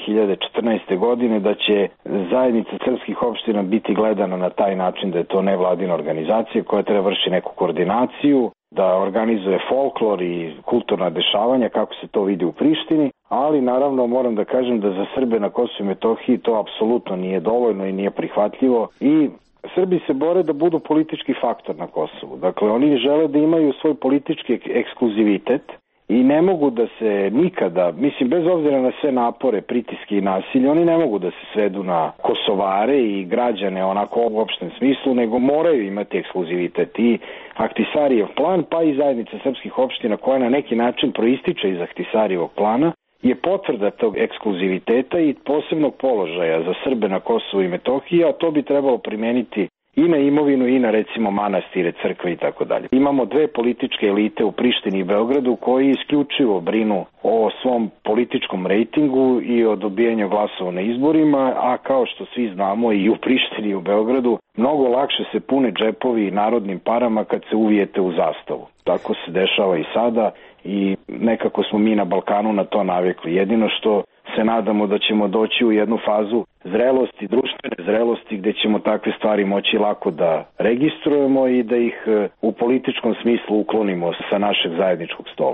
2014. godine, da će zajednica srpskih opština biti gledana na taj način da je to nevladina organizacija koja treba vrši neku koordinaciju, da organizuje folklor i kulturna dešavanja kako se to vidi u Prištini, ali naravno moram da kažem da za Srbe na Kosovu i Metohiji to apsolutno nije dovoljno i nije prihvatljivo i Srbi se bore da budu politički faktor na Kosovu. Dakle, oni žele da imaju svoj politički ekskluzivitet i ne mogu da se nikada, mislim bez obzira na sve napore, pritiske i nasilje, oni ne mogu da se svedu na Kosovare i građane onako u opštem smislu, nego moraju imati ekskluzivitet i Ahtisarijev plan, pa i zajednica srpskih opština koja na neki način proističe iz Ahtisarijevog plana, je potvrda tog ekskluziviteta i posebnog položaja za Srbe na Kosovu i Metohiji, a to bi trebalo primeniti i na imovinu i na recimo manastire, crkve i tako dalje. Imamo dve političke elite u Prištini i Beogradu koji isključivo brinu o svom političkom rejtingu i o dobijanju glasova na izborima, a kao što svi znamo i u Prištini i u Beogradu mnogo lakše se pune džepovi narodnim parama kad se uvijete u zastavu. Tako se dešava i sada i nekako smo mi na Balkanu na to navikli. Jedino što se nadamo da ćemo doći u jednu fazu zrelosti, društvene zrelosti gde ćemo takve stvari moći lako da registrujemo i da ih u političkom smislu uklonimo sa našeg zajedničkog stola.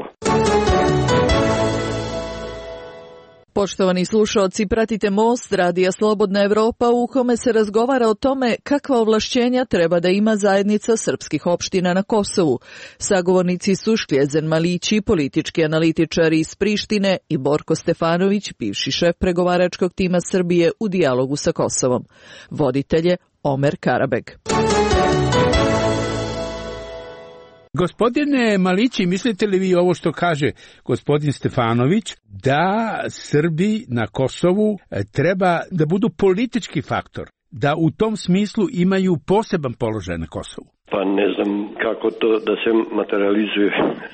Poštovani slušaoci, pratite Most Radija Slobodna Evropa u kome se razgovara o tome kakva ovlašćenja treba da ima zajednica srpskih opština na Kosovu. Sagovornici su Škljezen Malići, politički analitičar iz Prištine, i Borko Stefanović, bivši šef pregovaračkog tima Srbije u dijalogu sa Kosovom. Voditelj je Omer Karabeg. Gospodine Malići, mislite li vi ovo što kaže gospodin Stefanović, da Srbi na Kosovu treba da budu politički faktor, da u tom smislu imaju poseban položaj na Kosovu? Pa ne znam kako to da se materializuje,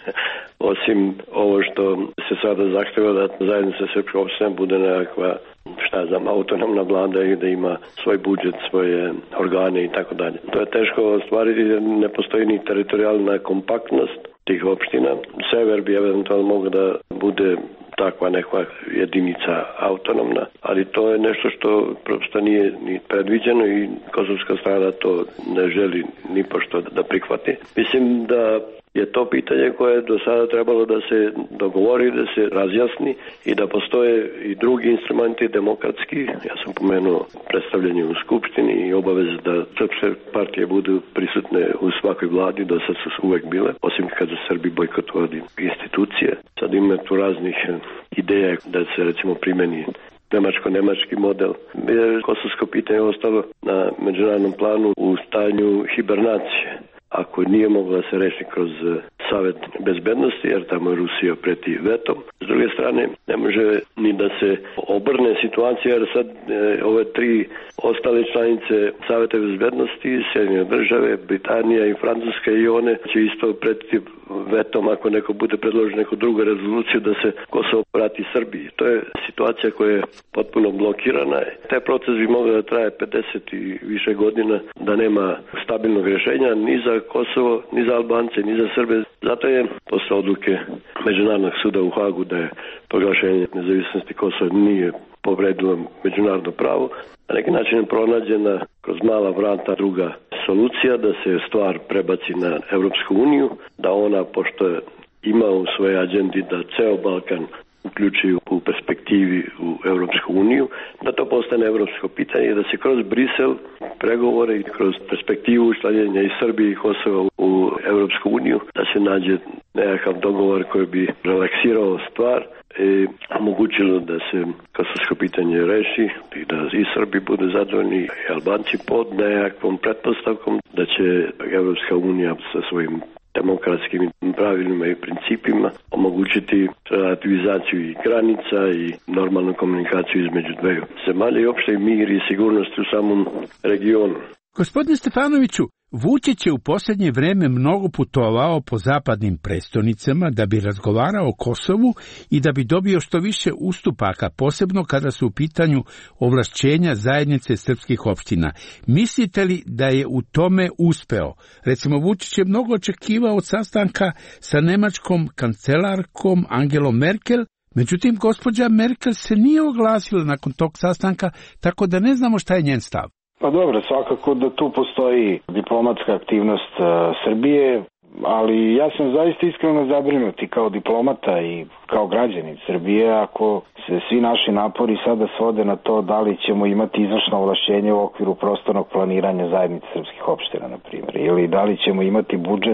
osim ovo što se sada zahteva da zajednica srpskih opština bude nekakva, autonomna vlada i da ima svoj budžet, svoje organe i tako dalje. To je teško ostvariti jer ne postoji ni teritorijalna kompaktnost tih opština. Sever bi eventualno mogao da bude takva neka jedinica autonomna, ali to je nešto što prosto nije ni predviđeno i kosovska strana to ne želi ni pošto da prihvati. Mislim da je to pitanje koje je do sada trebalo da se dogovori, da se razjasni i da postoje i drugi instrumenti demokratski. Ja sam pomenuo predstavljanje u Skupštini i obaveze da srpske partije budu prisutne u svakoj vladi, do sad su uvek bile, osim kada Srbi bojkotovali institucije. Sad ima tu raznih ideja da se recimo primeni nemačko-nemački model. Kosovsko pitanje je ostalo na međunarodnom planu u stanju hibernacije. Ako nije mogla da se reši kroz Savet bezbednosti, jer tamo je Rusija preti vetom. S druge strane, ne može ni da se obrne situacija, jer sad ove tri ostale članice Saveta bezbednosti, Sjedinjene države, Britanija i Francuska, i one će isto preti vetom ako neko bude predložio neku drugu rezoluciju da se Kosovo vrati Srbiji. To je situacija koja je potpuno blokirana. Taj proces bi mogao da traje 50 i više godina, da nema stabilnog rješenja ni za Kosovo, ni za Albance, ni za Srbe. Zato je posle odluke Međunarodnog suda u Hagu da je proglašenje nezavisnosti Kosova nije povredilo međunarodno pravo. Na neki način je pronađena kroz mala vrata druga solucija da se stvar prebaci na Evropsku uniju, da ona, pošto ima u svojoj agendi da ceo Balkan uključuju u perspektivi u Evropsku uniju, da to postane evropsko pitanje i da se kroz Brisel pregovore i kroz perspektivu učlanjenja i Srbije i Kosova u Evropsku uniju, da se nađe nekakav dogovor koji bi relaksirao stvar i omogućilo da se kosovsko pitanje reši i da i Srbi budu zadovoljni i Albanci pod nekakvom pretpostavkom da će Evropska unija sa svojim demokratskim pravilima i principima omogućiti relativizaciju i granica i normalnu komunikaciju između dveju zemalja i opšte mir i sigurnost u samom regionu. Gospodine Stefanoviću, Vučić je u posljednje vreme mnogo putovao po zapadnim prestonicama da bi razgovarao o Kosovu i da bi dobio što više ustupaka, posebno kada su u pitanju ovlašćenja zajednice srpskih opština. Mislite li da je u tome uspeo? Recimo, Vučić je mnogo očekivao od sastanka sa nemačkom kancelarkom Angelom Merkel, međutim, gospođa Merkel se nije oglasila nakon tog sastanka, tako da ne znamo šta je njen stav. Pa dobro, svakako da tu postoji diplomatska aktivnost Srbije, ali ja sam zaista iskreno zabrinut i kao diplomata i kao građanin Srbije ako se svi naši napori sada svode na to da li ćemo imati izvršno ovlašćenje u okviru prostornog planiranja zajednice srpskih opština, na primjer, ili da li ćemo imati budžet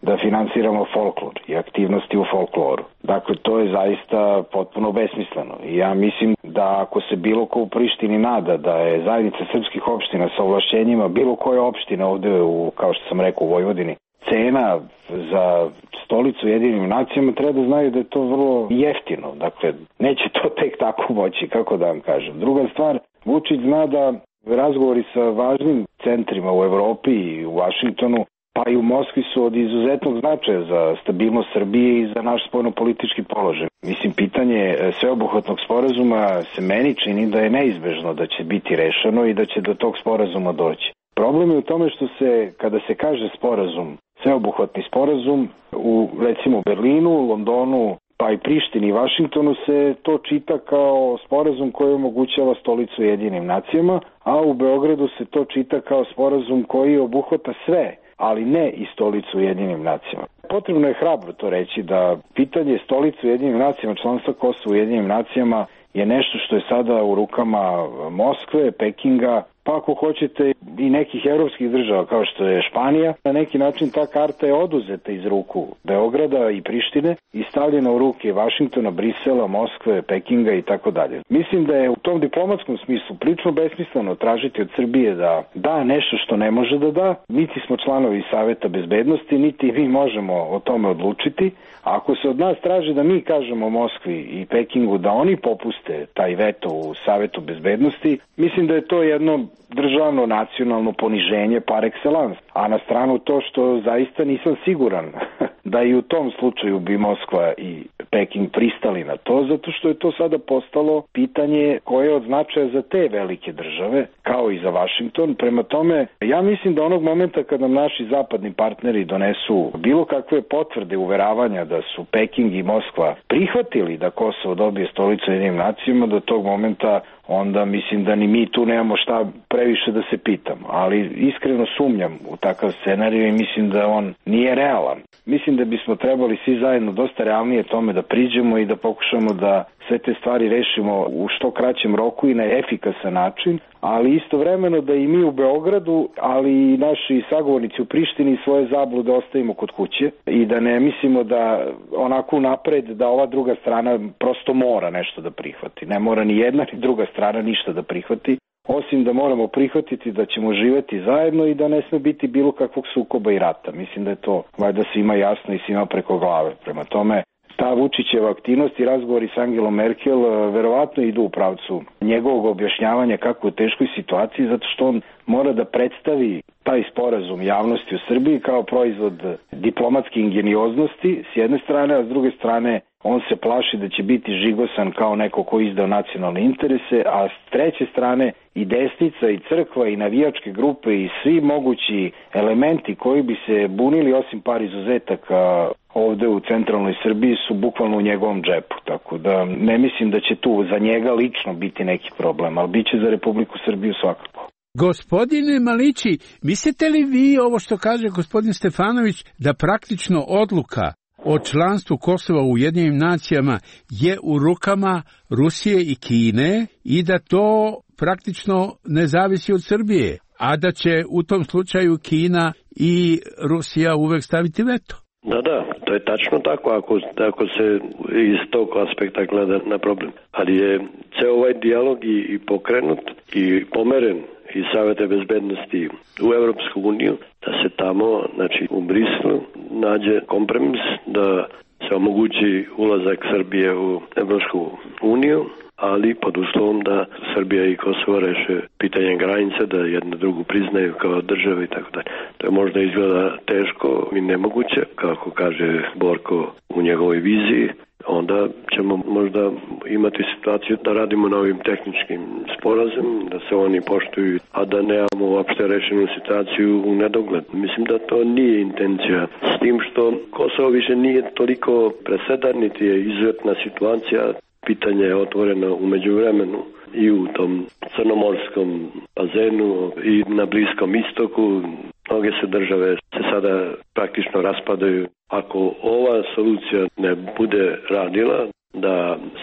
da finansiramo folklor i aktivnosti u folkloru. Dakle, to je zaista potpuno besmisleno. I ja mislim da ako se bilo ko u Prištini nada da je zajednica srpskih opština sa ovlašćenjima bilo koje opštine ovde, kao što sam rekao, u Vojvodini, cena za stolicu Ujedinjenim nacijama, treba da znaju da je to vrlo jeftino. Dakle, neće to tek tako moći, kako da vam kažem. Druga stvar, Vučić zna da razgovori sa važnim centrima u Evropi i u Vašingtonu, pa i u Moskvi su od izuzetnog značaja za stabilnost Srbije i za naš spoljnopolitički položaj. Mislim, pitanje sveobuhvatnog sporazuma se meni čini da je neizbežno da će biti rešeno i da će do tog sporazuma doći. Problem je u tome što se, kada se kaže sporazum, sveobuhvatni sporazum, u recimo Berlinu, Londonu, pa i Prištini i Vašingtonu se to čita kao sporazum koji omogućava stolicu Ujedinjenim nacijama, a u Beogradu se to čita kao sporazum koji obuhvata sve, ali ne i stolicu Ujedinjenim nacijama. Potrebno je hrabro to reći da pitanje stolice Ujedinjenim nacijama, članstva Kosova u Ujedinjenim nacijama je nešto što je sada u rukama Moskve, Pekinga, pa ako hoćete i nekih evropskih država kao što je Španija. Na neki način ta karta je oduzeta iz ruku Beograda i Prištine i stavljena u ruke Vašingtona, Brisela, Moskve, Pekinga i tako dalje. Mislim da je u tom diplomatskom smislu prilično besmisleno tražiti od Srbije da da nešto što ne može da da. Niti smo članovi Saveta bezbednosti, niti mi možemo o tome odlučiti. A ako se od nas traži da mi kažemo Moskvi i Pekingu da oni popuste taj veto u Savetu bezbednosti, mislim da je to jedno državno nacionalno poniženje par excellence. A na stranu to što zaista nisam siguran da i u tom slučaju bi Moskva i Peking pristali na to, zato što je to sada postalo pitanje koje je od značaja za te velike države, kao i za Vašington. Prema tome, ja mislim da onog momenta kad nam naši zapadni partneri donesu bilo kakve potvrde uveravanja da su Peking i Moskva prihvatili da Kosovo dobije stolicu Ujedinjenim nacijama, do tog momenta onda mislim da ni mi tu nemamo šta previše da se pitamo, ali iskreno sumnjam u takav scenarij i mislim da on nije realan. Mislim da bismo trebali svi zajedno dosta realnije tome da priđemo i da pokušamo da sve te stvari rešimo u što kraćem roku i na efikasan način, ali istovremeno da i mi u Beogradu, ali i naši sagovornici u Prištini svoje zablude ostavimo kod kuće i da ne mislimo da onako napred da ova druga strana prosto mora nešto da prihvati. Ne mora ni jedna ni druga strana ništa da prihvati, osim da moramo prihvatiti da ćemo živeti zajedno i da ne sme biti bilo kakvog sukoba i rata. Mislim da je to valjda svima jasno i svima preko glave. Prema tome, ta Vučićeva aktivnost i razgovori s Angelom Merkel verovatno idu u pravcu njegovog objašnjavanja kako u teškoj situaciji, zato što on mora da predstavi taj sporazum javnosti u Srbiji kao proizvod diplomatske ingenioznosti s jedne strane, a s druge strane on se plaši da će biti žigosan kao neko ko izdao nacionalne interese, a s treće strane i desnica i crkva i navijačke grupe i svi mogući elementi koji bi se bunili osim par izuzetaka ovde u centralnoj Srbiji su bukvalno u njegovom džepu, tako da ne mislim da će tu za njega lično biti neki problem, ali bit će za Republiku Srbiju svakako. Gospodine Malići, mislite li vi ovo što kaže gospodin Stefanović da praktično odluka o članstvu Kosova u Ujedinjenim nacijama je u rukama Rusije i Kine i da to praktično ne zavisi od Srbije, a da će u tom slučaju Kina i Rusija uvek staviti veto? Da, to je tačno tako ako se iz tog aspekta gleda na problem. Ali je ceo ovaj dijalog i pokrenut i pomeren iz Saveta bezbednosti u Evropsku uniju, da se tamo, znači u Briselu, nađe kompromis da se omogući ulazak Srbije u Evropsku uniju, ali pod uslovom da Srbija i Kosovo reše pitanje granice, da jedna drugu priznaju kao države i tako dalje. To je možda izgleda teško i nemoguće, kako kaže Borko u njegovoj viziji. Onda ćemo možda imati situaciju da radimo na ovim tehničkim sporazum, da se oni poštuju, a da nemamo uopšte rešenu situaciju u nedogled. Mislim da to nije intencija. S tim što Kosovo više nije toliko presedan, niti je izuzetna situacija. Pitanje je otvoreno u međuvremenu i u tom crnomorskom bazenu i na Bliskom istoku. Mnoge se države se sada praktično raspadaju. Ako ova solucija ne bude radila, da se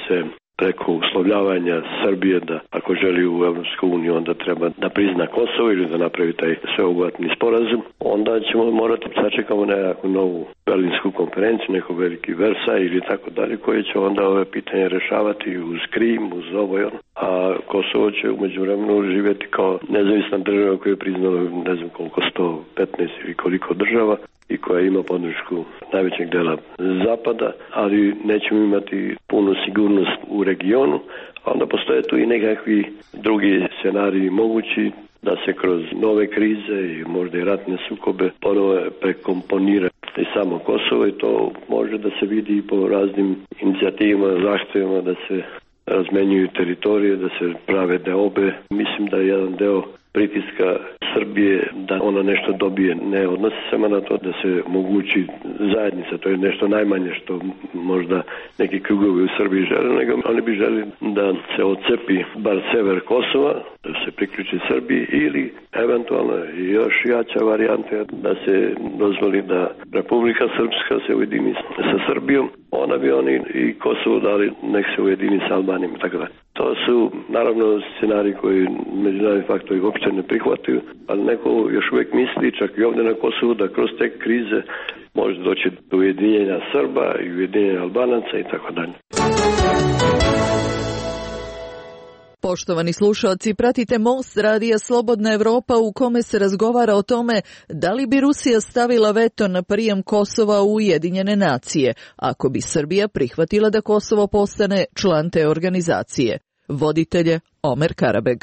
preko uslovljavanja Srbije da ako želi u Evropsku uniju onda treba da prizna Kosovo ili da napravi taj sveobuhvatni sporazum, onda ćemo morati sačekamo nekakvu novu berlinsku konferenciju, neko veliki Versaj ili tako dalje, koji će onda ove pitanje rešavati uz Krim, uz ovo i ono. A Kosovo će u međuvremenu živjeti kao nezavisna država koju je priznalo ne znam koliko 115 ili koliko država i koja ima podršku najvećeg dela zapada, ali nećemo imati punu sigurnost u regionu, a onda postoje tu i nekakvi drugi scenariji mogući da se kroz nove krize i možda i ratne sukobe ponovo prekomponira i samo Kosovo i to može da se vidi i po raznim inicijativama, zahtjevima da se razmenjuju teritorije, da se prave deobe. Mislim da je jedan deo pritiska Srbije da ona nešto dobije ne odnosi samo na to da se omogući zajednica, to je nešto najmanje što možda neki krugovi u Srbiji žele, nego oni bi želi da se odcepi bar sever Kosova, da se priključi Srbiji ili eventualno još jača varijanta da se dozvoli da Republika Srpska se ujedini sa Srbijom, onda bi oni i Kosovo dali nek se ujedini sa Albanijom, tako da. To su naravno scenariji koji međunarodni faktori uopšte ne prihvataju, ali neko još uvijek misli, čak i ovdje na Kosovu, da kroz te krize može doći do ujedinjenja Srba i ujedinjenja Albanaca i tako dalje. Poštovani slušalci, pratite Most radija Slobodna Evropa u kome se razgovara o tome da li bi Rusija stavila veto na prijem Kosova u Ujedinjene nacije, ako bi Srbija prihvatila da Kosovo postane član te organizacije. Voditelje Omer Karabeg.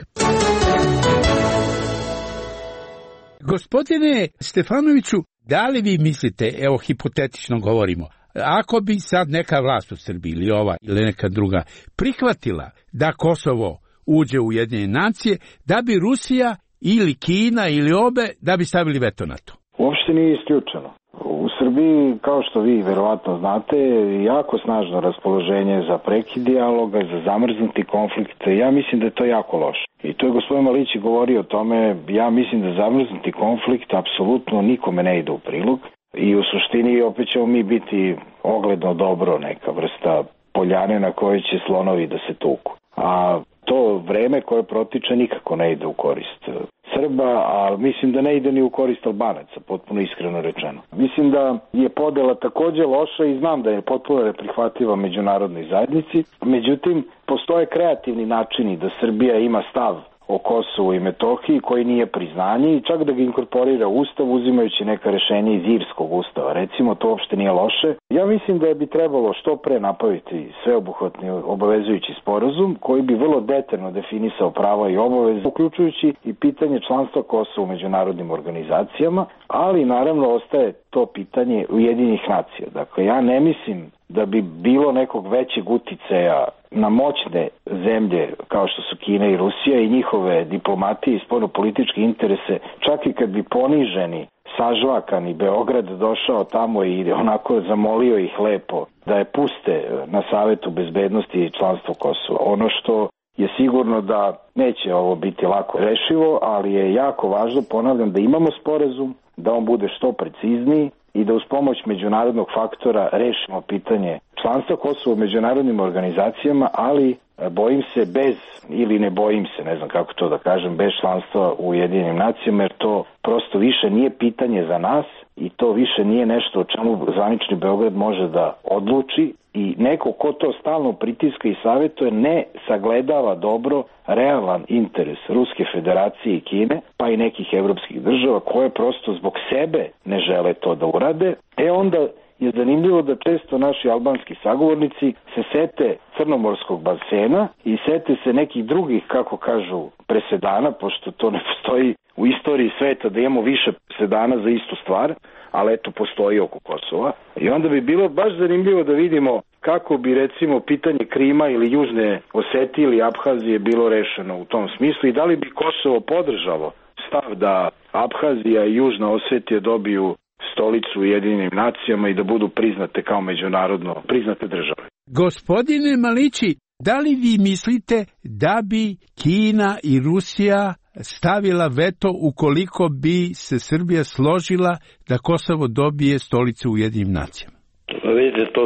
Gospodine Stefanoviću, da li vi mislite, evo hipotetično govorimo, ako bi sad neka vlast u Srbiji ili ova ili neka druga prihvatila da Kosovo uđe u Ujedinjene nacije, da bi Rusija ili Kina ili obe da bi stavili veto na to? Uopšte nije isključeno. U Srbiji, kao što vi verovatno znate, jako snažno raspoloženje za prekid dijaloga, za zamrznuti konflikte. Ja mislim da je to jako loše. I to je gospodin Malić govorio o tome. Ja mislim da zamrznuti konflikt apsolutno nikome ne ide u prilog. I u suštini opet ćemo mi biti ogledno dobro, neka vrsta poljane na kojoj će slonovi da se tuku. A to vreme koje protiče nikako ne ide u korist Srba, a mislim da ne ide ni u korist Albanaca, potpuno iskreno rečeno. Mislim da je podela također loša i znam da je potpuno neprihvatljiva međunarodnoj zajednici. Međutim, postoje kreativni načini da Srbija ima stav o Kosovu i Metohiji koji nije priznanje i čak da ga inkorporira u Ustav uzimajući neka rešenja iz Irskog ustava. Recimo, to uopšte nije loše. Ja mislim da bi trebalo što pre napraviti sveobuhvatni obavezujući sporazum koji bi vrlo detaljno definisao prava i obaveze, uključujući i pitanje članstva Kosova u međunarodnim organizacijama, ali naravno ostaje to pitanje Ujedinjenih nacija. Dakle, ja ne mislim da bi bilo nekog većeg uticaja na moćne zemlje kao što su Kina i Rusija i njihove diplomatije i spoljnopolitičke interese, čak i kad bi poniženi, sažvakani Beograd došao tamo i onako zamolio ih lepo da je puste na Savetu bezbednosti i članstvo Kosova. Ono što je sigurno da neće ovo biti lako rešivo, ali je jako važno, ponavljam, da imamo sporazum, da on bude što precizniji i da uz pomoć međunarodnog faktora rešimo pitanje članstva Kosova u međunarodnim organizacijama, ali bojim se bez, ili ne bojim se, ne znam kako to da kažem, bez članstva u Ujedinjenim nacijama, jer to prosto više nije pitanje za nas i to više nije nešto o čemu zvanični Beograd može da odluči i neko ko to stalno pritiska i savjetuje ne sagledava dobro realan interes Ruske federacije i Kine, pa i nekih evropskih država koje prosto zbog sebe ne žele to da urade. Onda je zanimljivo da često naši albanski sagovornici se sete crnomorskog basena i sete se nekih drugih, kako kažu, presedana, pošto to ne postoji u istoriji sveta da imamo više presedana za istu stvar, ali eto postoji oko Kosova. I onda bi bilo baš zanimljivo da vidimo kako bi recimo pitanje Krima ili Južne Osetije ili Abhazije bilo rešeno u tom smislu i da li bi Kosovo podržalo stav da Abhazija i Južna Osetija dobiju stolicu u Ujedinjenim nacijama i da budu priznate kao međunarodno priznate države. Gospodine Malići, da li vi mislite da bi Kina i Rusija stavila veto ukoliko bi se Srbija složila da Kosovo dobije stolicu u Ujedinjenim nacijama? Vidite, to se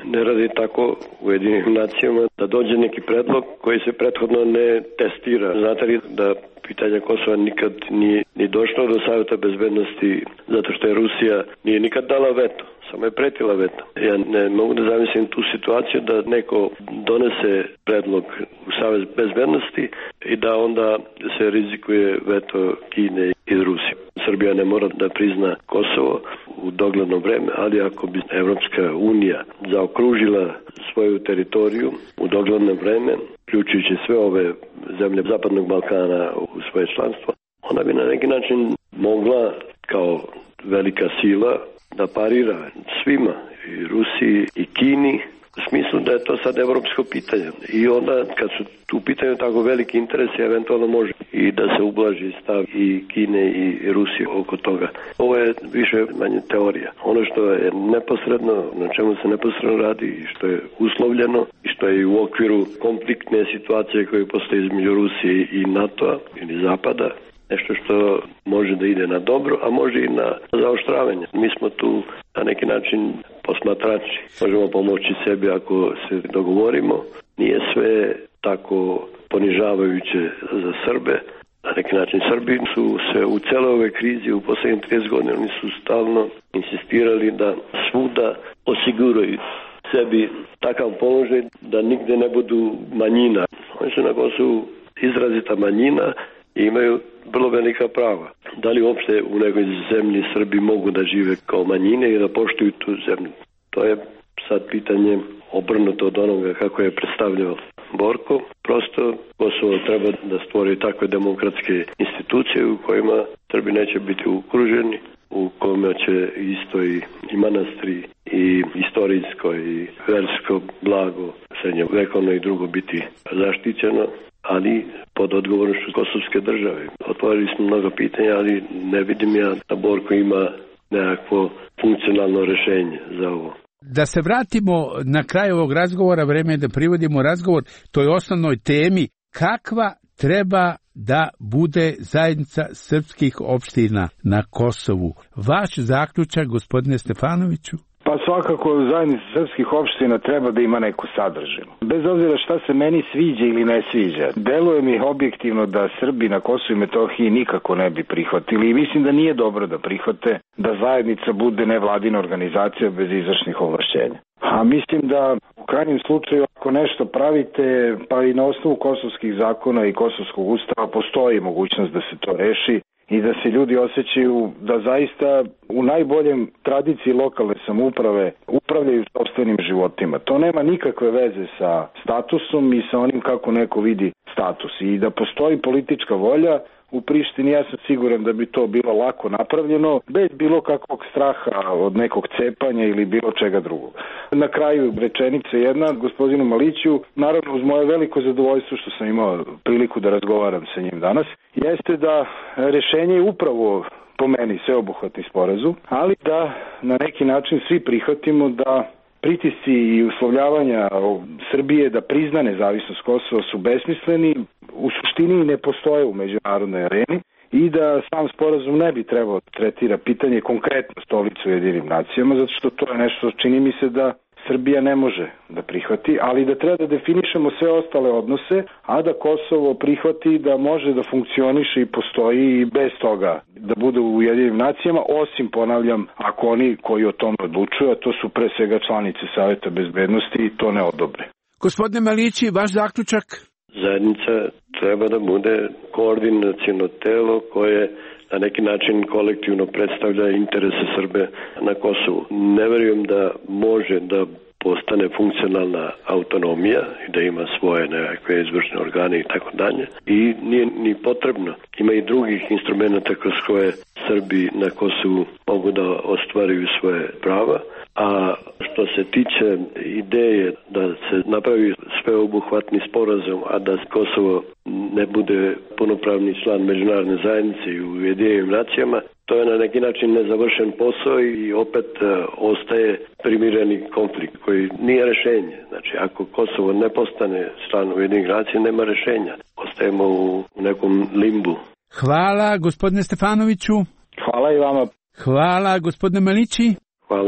ne radi tako u Ujedinjenim nacijama da dođe neki predlog koji se prethodno ne testira. Znate li da pitanje Kosova nikad nije ni došlo do Savjeta bezbednosti zato što je Rusija nije nikad dala veto, samo je pretila veto. Ja ne mogu da zamislim tu situaciju da neko donese predlog u Savjet bezbednosti i da onda se rizikuje veto Kine i Rusije. Srbija ne mora da prizna Kosovo u dogledno vreme, ali ako bi Evropska unija zaokružila svoju teritoriju u dogledno vreme, uključujući sve ove zemlje Zapadnog Balkana u svoje članstvo, ona bi na neki način mogla kao velika sila da parira svima, i Rusiji i Kini, u smislu da je to sad evropsko pitanje. I onda kad su tu pitanju tako veliki interesi, eventualno može i da se ublaži stav i Kine i Rusije oko toga. Ovo je više manje teorija. Ono što je neposredno, na čemu se neposredno radi i što je uslovljeno i što je u okviru konfliktne situacije koje postoje između Rusije i NATO-a ili Zapada, nešto što može da ide na dobro, a može i na zaoštravanje. Mi smo tu na neki način posmatrači. Možemo pomoći sebi ako se dogovorimo. Nije sve tako ponižavajuće za Srbe. Na neki način Srbi su se u celoj ovoj krizi u poslednjih 30 godina oni su stalno insistirali da svuda osiguraju sebi takav položaj da nigde ne budu manjina. Oni su na Kosovu izrazita manjina i imaju vrlo velika prava. Da li uopšte u nekoj zemlji Srbi mogu da žive kao manjine i da poštuju tu zemlju? To je sad pitanje obrnuto od onoga kako je predstavljao Borko. Prosto Kosovo treba da stvori takve demokratske institucije u kojima Srbi neće biti okruženi, u kojima će isto i manastri i istorijsko i versko blago srednjovekovno i drugo biti zaštićeno, ali pod odgovornošću kosovske države. Otvorili smo mnogo pitanja, ali ne vidim ja da Borko ima nekakvo funkcionalno rešenje za ovo. Da se vratimo na kraj ovog razgovora, vreme je da privodimo razgovor toj osnovnoj temi, kakva treba da bude zajednica srpskih opština na Kosovu. Vaš zaključak, gospodine Stefanoviću? Pa svakako zajednica srpskih opština treba da ima neku sadržinu. Bez obzira šta se meni sviđa ili ne sviđa, deluje mi objektivno da Srbi na Kosovu i Metohiji nikako ne bi prihvatili i mislim da nije dobro da prihvate da zajednica bude nevladina organizacija bez izvršnih ovlašćenja. A mislim da u krajnjem slučaju ako nešto pravite, pa i na osnovu kosovskih zakona i kosovskog ustava postoji mogućnost da se to reši i da se ljudi osjećaju da zaista u najboljem tradiciji lokalne samouprave upravljaju sopstvenim životima. To nema nikakve veze sa statusom i sa onim kako neko vidi status. I da postoji politička volja u Prištini, ja sam siguran da bi to bilo lako napravljeno, bez bilo kakvog straha od nekog cepanja ili bilo čega drugog. Na kraju rečenica jedna, gospodinu Maliću, naravno uz moje veliko zadovoljstvo što sam imao priliku da razgovaram sa njim danas, jeste da rešenje je upravo po meni sveobuhvatni sporazum, ali da na neki način svi prihvatimo da pritisci i uslovljavanja Srbije da prizna nezavisnost Kosova su besmisleni, u suštini ne postoje u međunarodnoj areni i da sam sporazum ne bi trebao tretira pitanje konkretno stolicu u Ujedinjenim nacijama, zato što to je nešto, čini mi se da Srbija ne može da prihvati, ali da treba da definišemo sve ostale odnose, a da Kosovo prihvati da može da funkcioniše i postoji i bez toga da bude u Ujedinjenim nacijama, osim, ponavljam, ako oni koji o tome odlučuju, a to su pre svega članice Saveta bezbednosti i to ne odobre. Gospodine Malići, vaš zaključak? Zajednica treba da bude koordinaciono telo koje na neki način kolektivno predstavlja interese Srbe na Kosovu. Ne verujem da može da postane funkcionalna autonomija i da ima svoje nekakve izvršne organe i tako dalje. I nije ni potrebno. Ima i drugih instrumenta kroz koje Srbi na Kosovu mogu da ostvaruju svoje prava. A što se tiče ideje da se napravi sveobuhvatni sporazum, a da Kosovo ne bude punopravni član međunarodne zajednice i u Ujedinjenim nacijama, to je na neki način nezavršen posao i opet ostaje primireni konflikt koji nije rešenje. Znači, ako Kosovo ne postane član Ujedinjenih nacija, nema rešenja. Ostajemo u nekom limbu. Hvala, gospodine Stefanoviću. Hvala i vama. Hvala, gospodine Malići. Hvala.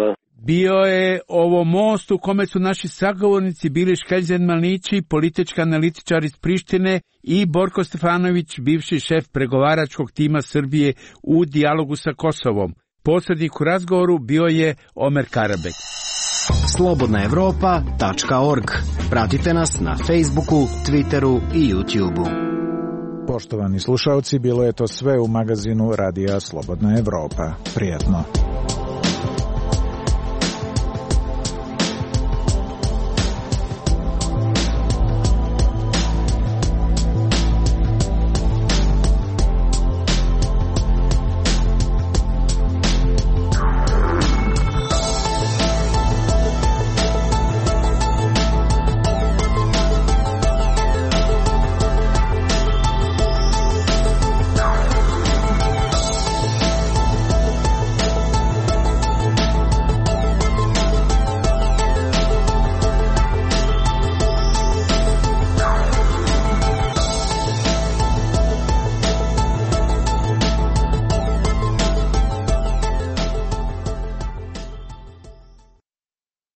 Bio je ovo most u kome su naši sagovornici bili Škelzen Malnići, politički analitičar iz Prištine, i Borko Stefanović, bivši šef pregovaračkog tima Srbije u dijalogu sa Kosovom. Posrednik u razgovoru bio je Omer Karabek. Slobodnaevropa.org. Pratite nas na Facebooku, Twitteru i YouTubeu. Poštovani slušalci, bilo je to sve u magazinu Radija Slobodna Evropa. Prijatno.